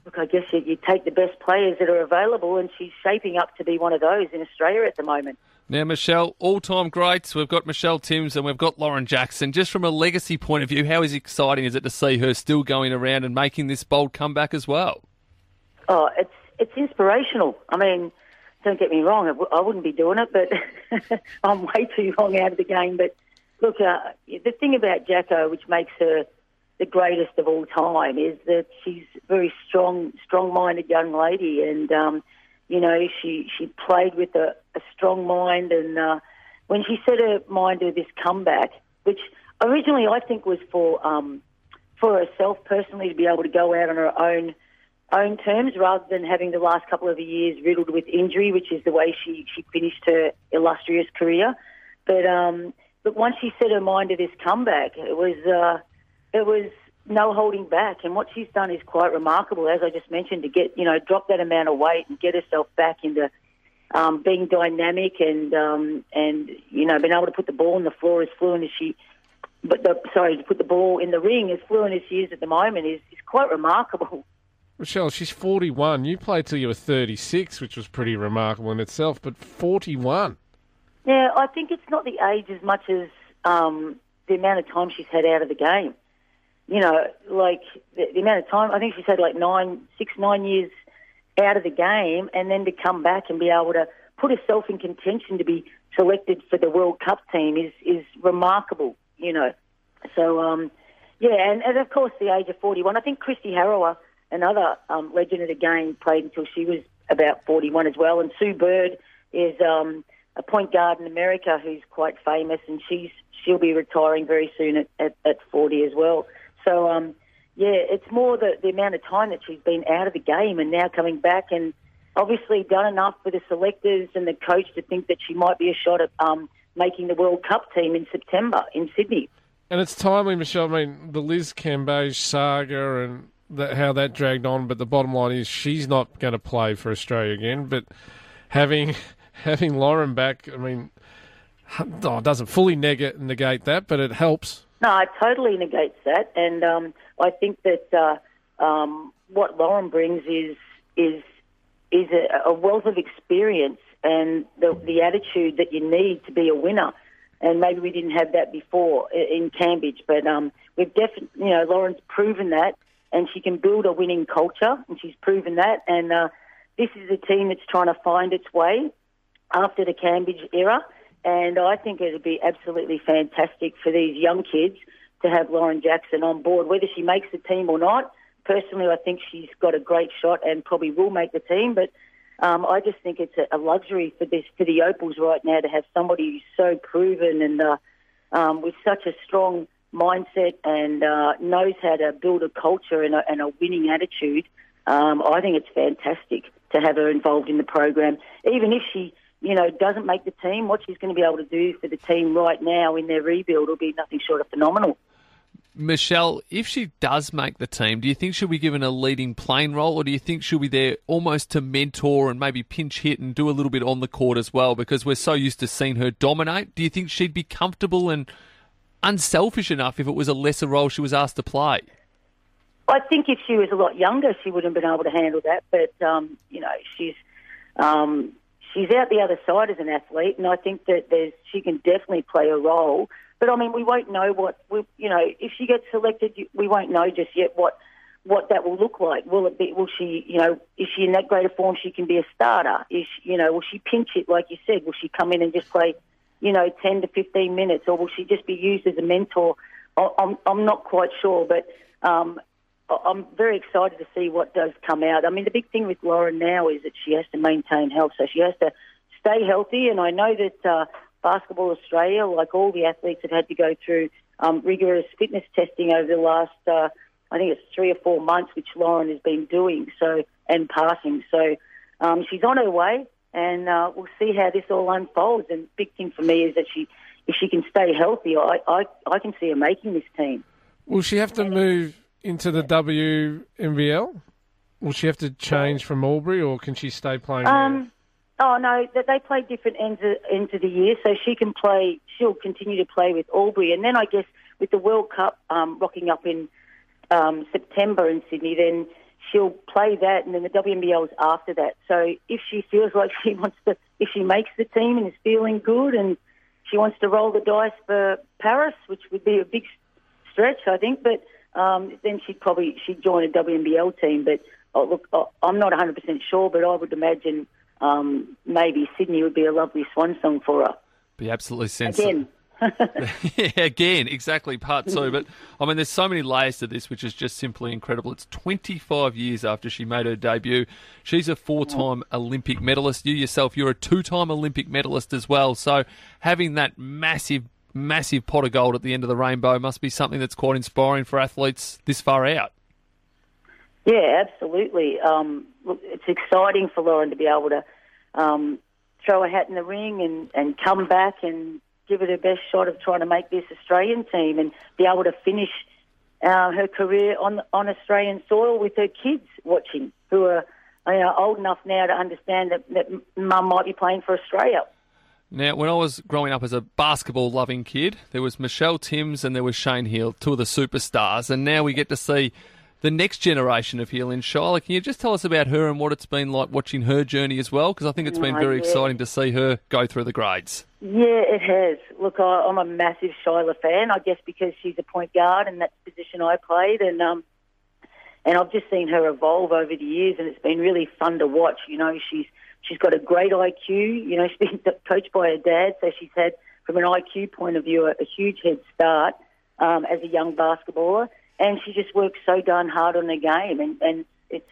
look, I guess you take the best players that are available, and she's shaping up to be one of those in Australia at the moment. Now, Michelle, all-time greats. We've got Michelle Timms and we've got Lauren Jackson. Just from a legacy point of view, how exciting is it to see her still going around and making this bold comeback as well? Oh, it's inspirational. I mean, don't get me wrong, I wouldn't be doing it, but I'm way too long out of the game. But look, the thing about Jacko, which makes her the greatest of all time, is that she's a very strong-minded young lady, and she played with a strong mind. And when she set her mind to this comeback, which originally I think was for herself personally to be able to go out on her own terms rather than having the last couple of years riddled with injury, which is the way she finished her illustrious career. But once she set her mind to this comeback, it was no holding back. And what she's done is quite remarkable, as I just mentioned, to get, drop that amount of weight and get herself back into being dynamic and being able to put the ball on the floor as fluent as to put the ball in the ring as fluent as she is at the moment is quite remarkable. Michelle, she's 41. You played till you were 36, which was pretty remarkable in itself, but 41. Yeah, I think it's not the age as much as the amount of time she's had out of the game. Like the amount of time, I think she's had like 9 years out of the game, and then to come back and be able to put herself in contention to be selected for the World Cup team is remarkable, So, and of course the age of 41. I think Christy Harrower, another legend of the game, played until she was about 41 as well. And Sue Bird is a point guard in America who's quite famous, and she'll be retiring very soon at 40 as well. So, it's more the amount of time that she's been out of the game and now coming back, and obviously done enough for the selectors and the coach to think that she might be a shot at making the World Cup team in September in Sydney. And it's timely, Michelle. I mean, the Liz Cambage saga and how that dragged on, but the bottom line is she's not going to play for Australia again. But having Lauren back, I mean, it doesn't fully negate that, but it helps. No, it totally negates that, and I think that what Lauren brings is a wealth of experience and the attitude that you need to be a winner. And maybe we didn't have that before in Cambridge, but we've definitely, Lauren's proven that, and she can build a winning culture, and she's proven that. And this is a team that's trying to find its way after the Cambridge era. And I think it would be absolutely fantastic for these young kids to have Lauren Jackson on board, whether she makes the team or not. Personally, I think she's got a great shot and probably will make the team. But I just think it's a luxury for the Opals right now to have somebody who's so proven and with such a strong mindset and knows how to build a culture and a winning attitude. I think it's fantastic to have her involved in the program, even if she doesn't make the team. What she's going to be able to do for the team right now in their rebuild will be nothing short of phenomenal. Michelle, if she does make the team, do you think she'll be given a leading playing role, or do you think she'll be there almost to mentor and maybe pinch hit and do a little bit on the court as well, because we're so used to seeing her dominate? Do you think she'd be comfortable and unselfish enough if it was a lesser role she was asked to play? I think if she was a lot younger, she wouldn't have been able to handle that, but, she's out the other side as an athlete, and I think that she can definitely play a role. But, I mean, we won't know if she gets selected, we won't know just yet what that will look like. Will she, is she in that greater form she can be a starter? Will she pinch it, like you said? Will she come in and just play, 10 to 15 minutes, or will she just be used as a mentor? I'm not quite sure, but I'm very excited to see what does come out. I mean, the big thing with Lauren now is that she has to maintain health, so she has to stay healthy. And I know that Basketball Australia, like all the athletes, have had to go through rigorous fitness testing over the last, I think it's 3 or 4 months, which Lauren has been doing and passing. So she's on her way, and we'll see how this all unfolds. And the big thing for me is that if she can stay healthy, I can see her making this team. Will she have to move into the WNBL? Will she have to change from Albury, or can she stay playing there? Oh, no, they play different ends of the year, so she'll continue to play with Albury. And then I guess with the World Cup rocking up in September in Sydney, then she'll play that, and then the WNBL's after that. So if she feels like if she makes the team and is feeling good, and she wants to roll the dice for Paris, which would be a big stretch, I think, but then she'd join a WNBL team. But I'm not 100% sure, but I would imagine maybe Sydney would be a lovely swan song for her. Be absolutely sensible. Again, exactly, part two. But, I mean, there's so many layers to this, which is just simply incredible. It's 25 years after she made her debut. She's a 4-time Olympic medalist. You yourself, you're a 2-time Olympic medalist as well. So having that massive pot of gold at the end of the rainbow must be something that's quite inspiring for athletes this far out. Yeah, absolutely. Look, it's exciting for Lauren to be able to throw a hat in the ring and come back and give it her best shot of trying to make this Australian team and be able to finish her career on Australian soil with her kids watching, who are old enough now to understand that mum might be playing for Australia. Now, when I was growing up as a basketball-loving kid, there was Michelle Timms and there was Shane Heal, two of the superstars, and now we get to see the next generation of Heal in Shyla. Can you just tell us about her and what it's been like watching her journey as well? Because I think it's been very exciting to see her go through the grades. Yeah, it has. Look, I'm a massive Shyla fan, I guess because she's a point guard and that's the position I played. And I've just seen her evolve over the years, and it's been really fun to watch. You know, she's got a great IQ. You know, she's been coached by her dad, so she's had, from an IQ point of view, a huge head start as a young basketballer. And she just works so darn hard on the game, and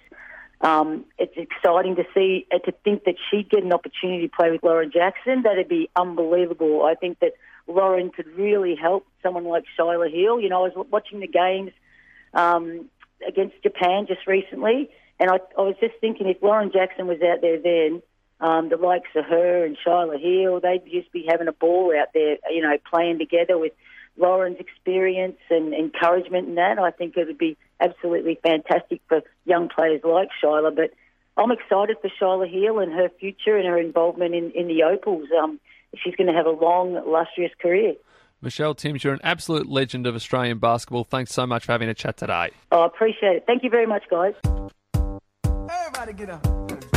it's exciting to see, to think that she'd get an opportunity to play with Lauren Jackson. That'd be unbelievable. I think that Lauren could really help someone like Shyla Heal. You know, I was watching the games against Japan just recently, and I was just thinking, if Lauren Jackson was out there then, the likes of her and Shyla Heal, they'd just be having a ball out there, you know, playing together with Lauren's experience and encouragement and that. I think it would be absolutely fantastic for young players like Shyla. But I'm excited for Shyla Heal and her future and her involvement in the Opals. She's going to have a long, illustrious career. Michelle Timms, you're an absolute legend of Australian basketball. Thanks so much for having a chat today. I appreciate it. Thank you very much, guys. Everybody get up.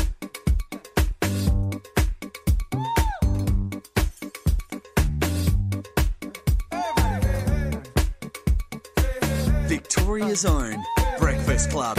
Victoria's own Breakfast Club.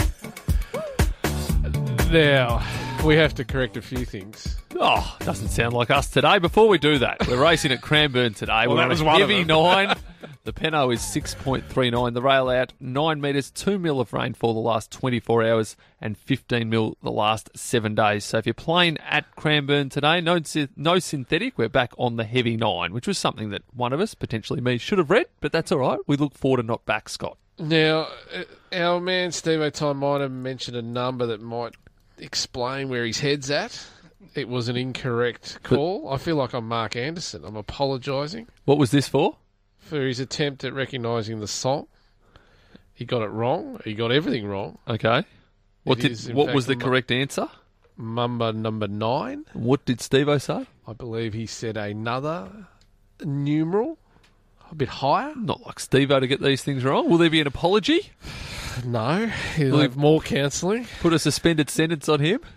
Now, we have to correct a few things. Oh, doesn't sound like us today. Before we do that, we're racing at Cranbourne today. Well, we're that on was a one of heavy them. 9. The Penno is 6.39. The rail out 9 metres, 2 mil of rainfall the last 24 hours, and 15 mil the last 7 days. So if you're playing at Cranbourne today, no synthetic. We're back on the heavy 9, which was something that one of us, potentially me, should have read, but that's all right. We look forward and not back, Scott. Now, our man Steve O'Time might have mentioned a number that might explain where his head's at. It was an incorrect call. I feel like I'm Mark Anderson. I'm apologising. What was this for? For his attempt at recognising the song. He got it wrong. He got everything wrong. Okay. What was the correct answer? Number 9. What did Steve-O say? I believe he said another numeral. A bit higher. Not like Steve-O to get these things wrong. Will there be an apology? No. He'll have more counselling. Put a suspended sentence on him?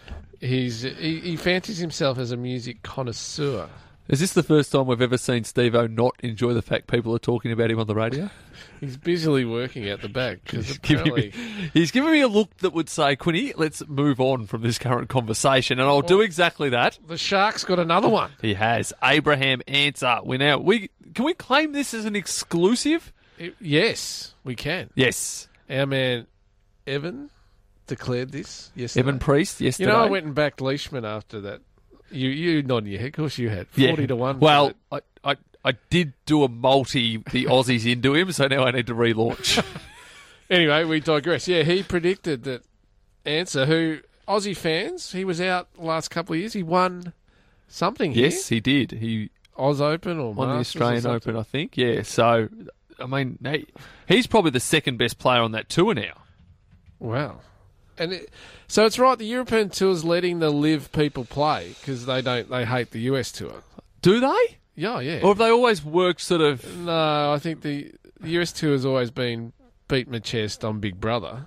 He fancies himself as a music connoisseur. Is this the first time we've ever seen Steve-O not enjoy the fact people are talking about him on the radio? He's busily working out the back. He's giving me a look that would say, Quinny, let's move on from this current conversation, and I'll do exactly that. The Shark's got another one. He has. Abraham Answer. Can we claim this as an exclusive? Yes, we can. Yes. Our man Evan declared this yesterday. Evan Priest yesterday. You know, I went and backed Leishman after that. You nodding your head. Of course you had. 40 to 1. Well, I did do a multi, the Aussies into him, so now I need to relaunch. Anyway, we digress. Yeah, he predicted that Answer, who, Aussie fans, he was out the last couple of years. He won something here. Yes, he did. He Oz Open or won the Masters Australian Open, I think. Yeah, so, I mean, he's probably the second best player on that tour now. Wow. So it's right, the European Tour's letting the live people play because they hate the US Tour. Do they? Yeah, yeah. Or have they always worked sort of... No, I think the US Tour has always been beat my chest on Big Brother,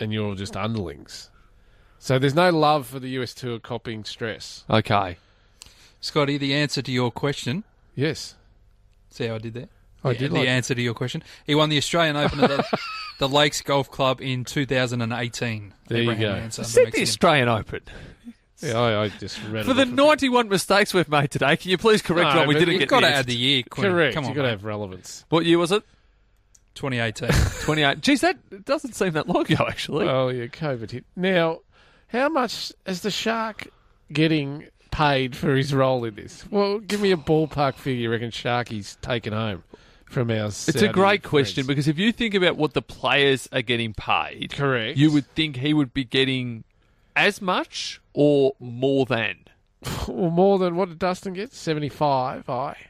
and you're just underlings. So there's no love for the US Tour copying stress. Okay. Scotty, the answer to your question. Yes. See how I did there? I did the answer to your question. He won the Australian Open of the Lakes Golf Club in 2018. There you go. Hansen, Said the Australian Open. Yeah, I just read For it. the 91 mistakes we've made today, can you please correct what we didn't get? You've got to next? add the year, Quinn. Correct. Come on, You've got to mate. have relevance. What year was it? 2018. 28. Geez, that doesn't seem that long ago, actually. Oh, yeah, COVID hit. Now, how much is the Shark getting paid for his role in this? Well, give me a ballpark figure you reckon Sharky's taken home from our It's a great question because if you think about what the players are getting paid, correct, you would think he would be getting as much or more than. Well, more than what did Dustin get? 75.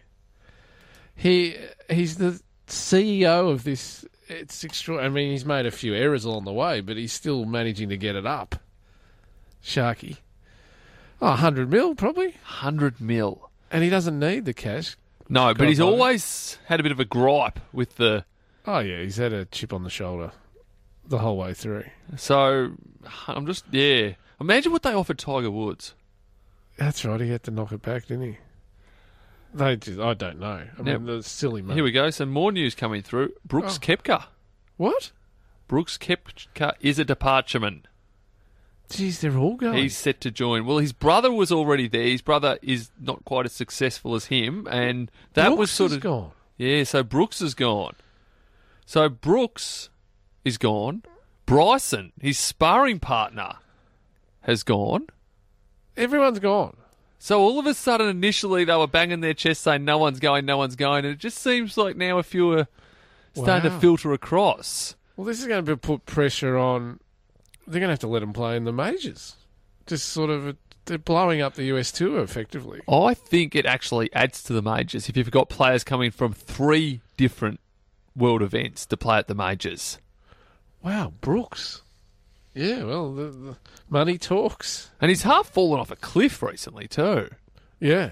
He's the CEO of this. It's extraordinary. I mean, he's made a few errors along the way, but he's still managing to get it up. Sharky. 100 mil, probably. 100 mil. And he doesn't need the cash. No, but he's always had a bit of a gripe with the... Oh, yeah, he's had a chip on the shoulder the whole way through. So, I'm just... Yeah. Imagine what they offered Tiger Woods. That's right, he had to knock it back, didn't he? I don't know. I mean, the silly money. Here we go. Some more news coming through. Brooks Koepka. What? Brooks Koepka is a departureman. Jeez, they're all going. He's set to join. Well, his brother was already there. His brother is not quite as successful as him, and that Brooks was sort of gone. Yeah, so Brooks is gone. So Brooks is gone. Bryson, his sparring partner, has gone. Everyone's gone. So all of a sudden, initially, they were banging their chest saying, no one's going, and it just seems like now a few are starting to filter across. Well, this is going to put pressure on... They're going to have to let them play in the majors. Just sort of... They're blowing up the US Tour, effectively. I think it actually adds to the majors if you've got players coming from 3 different world events to play at the majors. Wow, Brooks. Yeah, well, the money talks. And he's half fallen off a cliff recently too. Yeah.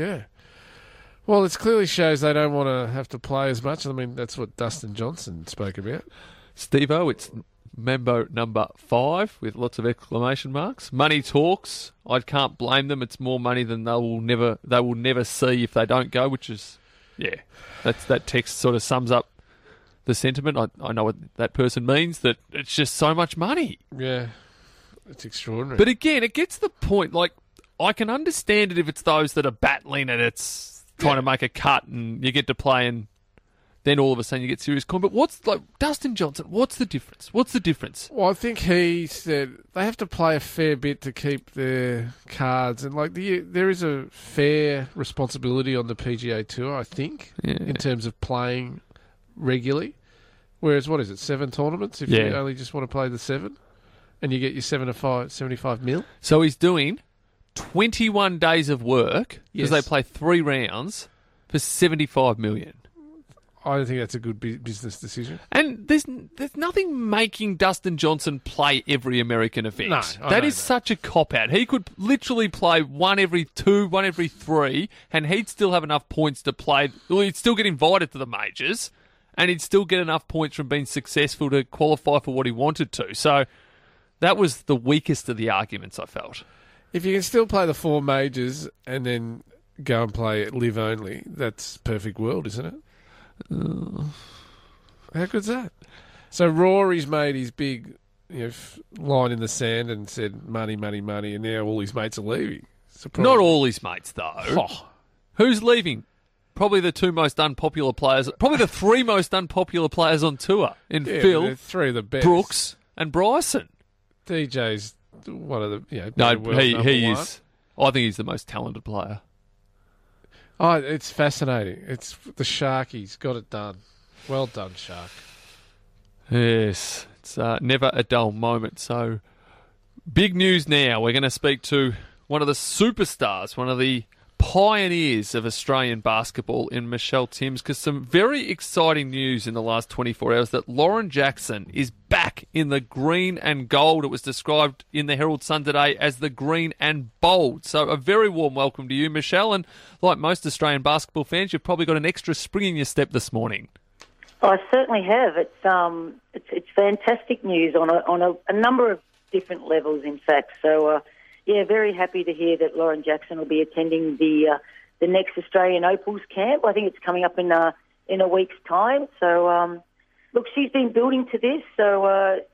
Well, it clearly shows they don't want to have to play as much. I mean, that's what Dustin Johnson spoke about. Steve-O, it's Mambo number 5 with lots of exclamation marks. Money talks. I can't blame them. It's more money than they will never see if they don't go, which is, yeah, that text sort of sums up the sentiment. I know what that person means, that it's just so much money. Yeah, it's extraordinary. But again, it gets the point, like, I can understand it if it's those that are battling and it's trying to make a cut and you get to play and then all of a sudden you get serious con. But Dustin Johnson, what's the difference? Well, I think he said they have to play a fair bit to keep their cards. And, there is a fair responsibility on the PGA Tour, I think, in terms of playing regularly. Whereas, 7 tournaments if you only just want to play the 7 and you get your 75 mil? So he's doing 21 days of work because they play 3 rounds for 75 million. I don't think that's a good business decision. And there's nothing making Dustin Johnson play every American event. No, that is such a cop-out. He could literally play 1 every 2, 1 every 3, and he'd still have enough points to play. Well, he'd still get invited to the majors, and he'd still get enough points from being successful to qualify for what he wanted to. So that was the weakest of the arguments, I felt. If you can still play the 4 majors and then go and play live only, that's perfect world, isn't it? How good's that? So Rory's made his big line in the sand and said money, money, money, and now all his mates are leaving. Not all his mates, though. Oh. Who's leaving? Probably the 2 most unpopular players. Probably the 3 most unpopular players on tour. Phil, 3 of the best. Brooks, and Bryson. DJ's one of the no, he is. I think he's the most talented player. Oh, it's fascinating. It's the Shark. He's got it done. Well done, Shark. Yes, it's never a dull moment. So, big news now. We're going to speak to one of the superstars, one of the pioneers of Australian basketball in Michelle Timms, because some very exciting news in the last 24 hours that Lauren Jackson is back in the green and gold. It was described in the Herald Sun today as the green and bold. So a very warm welcome to you, Michelle. And like most Australian basketball fans, you've probably got an extra spring in your step this morning. I certainly have. It's fantastic news on a number of different levels, in fact. So, very happy to hear that Lauren Jackson will be attending the next Australian Opals camp. I think it's coming up in a week's time. So, look, she's been building to this. So,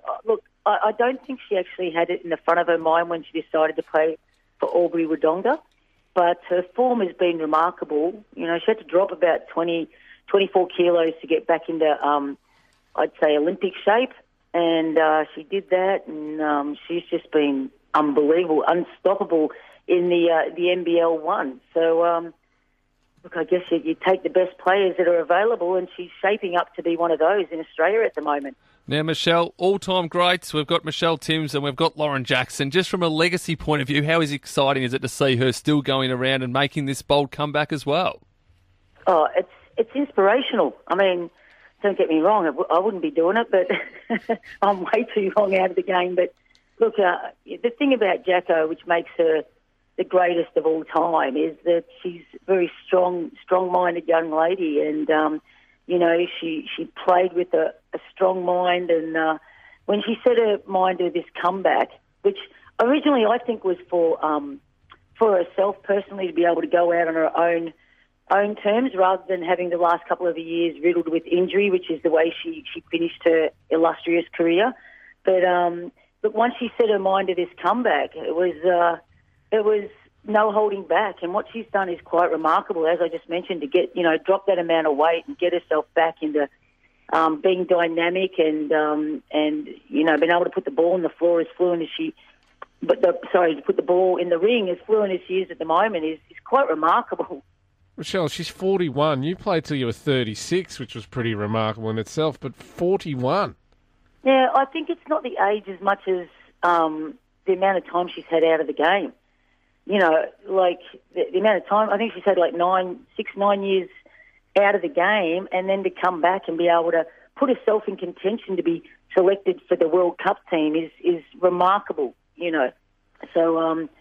I don't think she actually had it in the front of her mind when she decided to play for Albury Wodonga, but her form has been remarkable. You know, she had to drop about 24 kilos to get back into, I'd say, Olympic shape, and she did that, and she's just been unbelievable, unstoppable in the NBL 1. So, look, I guess you take the best players that are available, and she's shaping up to be one of those in Australia at the moment. Now, Michelle, all-time greats. We've got Michelle Timms and we've got Lauren Jackson. Just from a legacy point of view, how exciting is it to see her still going around and making this bold comeback as well? Oh, it's inspirational. I mean, don't get me wrong, I wouldn't be doing it, but I'm way too long out of the game. But look, the thing about Jacko, which makes her the greatest of all time, is that she's a very strong-minded young lady, and you know, she played with a strong mind, and when she set her mind to this comeback, which originally I think was for herself personally to be able to go out on her own terms rather than having the last couple of years riddled with injury, which is the way she finished her illustrious career. But once she set her mind to this comeback, it was no holding back. And what she's done is quite remarkable, as I just mentioned, to get, you know, drop that amount of weight and get herself back into being dynamic and you know, being able to put the ball on the floor as fluent as she, to put the ball in the ring as fluent as she is at the moment is quite remarkable. Michelle, she's 41. You played till you were 36, which was pretty remarkable in itself, but 41. Yeah, I think it's not the age as much as the amount of time she's had out of the game. You know, like the amount of time, I think she's had like 9 years out of the game, and then to come back and be able to put herself in contention to be selected for the World Cup team is remarkable, you know. So,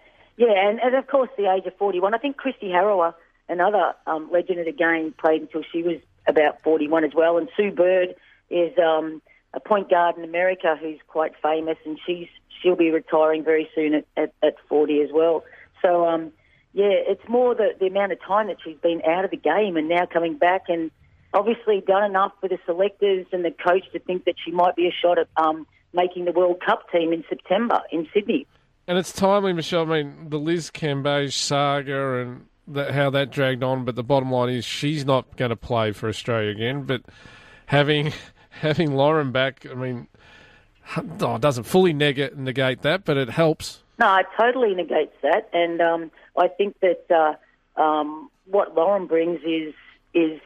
and of course the age of 41. I think Christy Harrower, another legend of the game, played until she was about 41 as well. And Sue Bird is a point guard in America who's quite famous, and she'll be retiring very soon at 40 as well. So, it's more the amount of time that she's been out of the game and now coming back, and obviously done enough for the selectors and the coach to think that she might be a shot at making the World Cup team in September in Sydney. And it's timely, Michelle. I mean, the Liz Cambage saga and how that dragged on, but the bottom line is she's not going to play for Australia again. But having Lauren back, I mean, it doesn't fully negate that, but it helps. No, it totally negates that, and I think that what Lauren brings is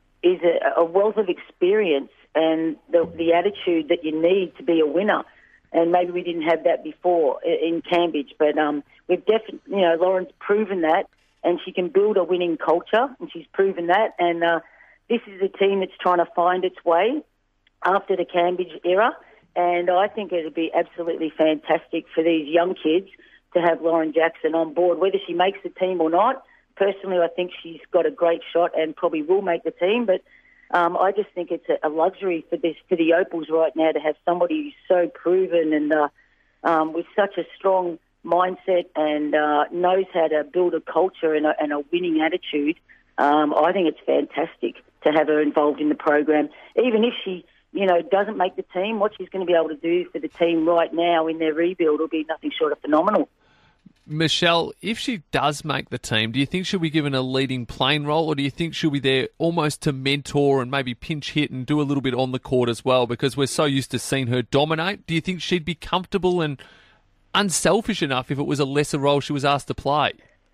a wealth of experience and the attitude that you need to be a winner. And maybe we didn't have that before in Cambridge, but we've definitely, you know, Lauren's proven that, and she can build a winning culture, and she's proven that. And this is a team that's trying to find its way after the Cambridge era. And I think it would be absolutely fantastic for these young kids to have Lauren Jackson on board, whether she makes the team or not. Personally, I think she's got a great shot and probably will make the team. But I just think it's a luxury for the Opals right now to have somebody who's so proven and with such a strong mindset and knows how to build a culture and a winning attitude. I think it's fantastic to have her involved in the program, even if she, you know, doesn't make the team. What she's going to be able to do for the team right now in their rebuild will be nothing short of phenomenal. Michelle, if she does make the team, do you think she'll be given a leading playing role, or do you think she'll be there almost to mentor and maybe pinch hit and do a little bit on the court as well, because we're so used to seeing her dominate? Do you think she'd be comfortable and unselfish enough if it was a lesser role she was asked to play?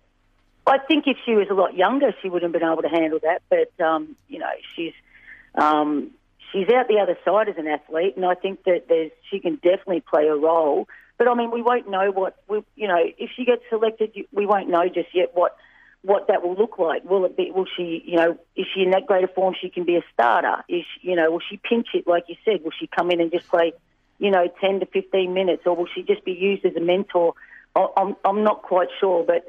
I think if she was a lot younger, she wouldn't have been able to handle that. But, you know, she's out the other side as an athlete, and I think that she can definitely play a role. But, I mean, we won't know if she gets selected, we won't know just yet what that will look like. Will she, you know, is she in that greater form she can be a starter? Will she pinch it, like you said? Will she come in and just play, 10 to 15 minutes, or will she just be used as a mentor? I'm not quite sure, but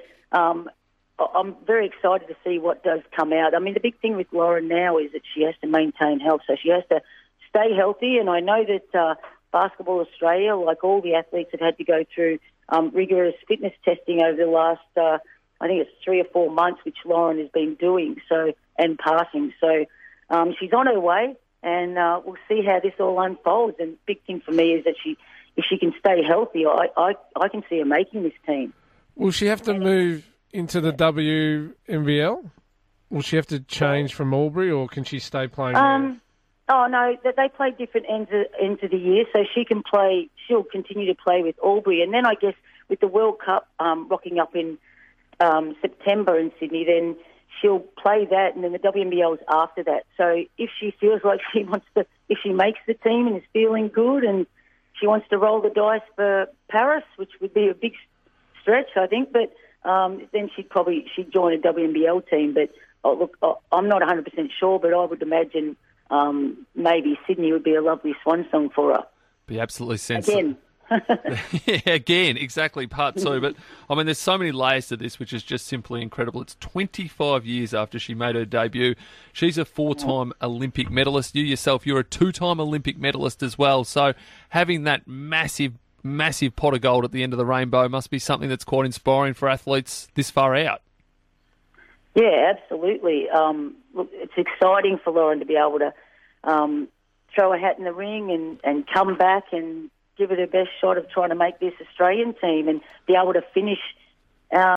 I'm very excited to see what does come out. I mean, the big thing with Lauren now is that she has to maintain health, so she has to stay healthy, and I know that Basketball Australia, like all the athletes, have had to go through rigorous fitness testing over the last, I think it's 3 or 4 months, which Lauren has been doing, and passing. So she's on her way, and we'll see how this all unfolds. And the big thing for me is that if she can stay healthy, I can see her making this team. Will she have to move into the WNBL? Will she have to change from Albury, or can she stay playing there? Oh, no, they play different ends of the year, so she'll continue to play with Albury. And then I guess with the World Cup rocking up in September in Sydney, then she'll play that, and then the WNBL's after that. So if she feels like if she makes the team and is feeling good and she wants to roll the dice for Paris, which would be a big stretch, I think, but then she'd join a WNBL team. But I'm not 100% sure, but I would imagine maybe Sydney would be a lovely swan song for her. Be absolutely sensible. Again, exactly, part 2. But, I mean, there's so many layers to this, which is just simply incredible. It's 25 years after she made her debut. She's a 4-time Olympic medalist. You yourself, you're a 2-time Olympic medalist as well. So having that massive pot of gold at the end of the rainbow must be something that's quite inspiring for athletes this far out. Yeah, absolutely. Look, it's exciting for Lauren to be able to throw a hat in the ring and come back and give it her best shot of trying to make this Australian team and be able to finish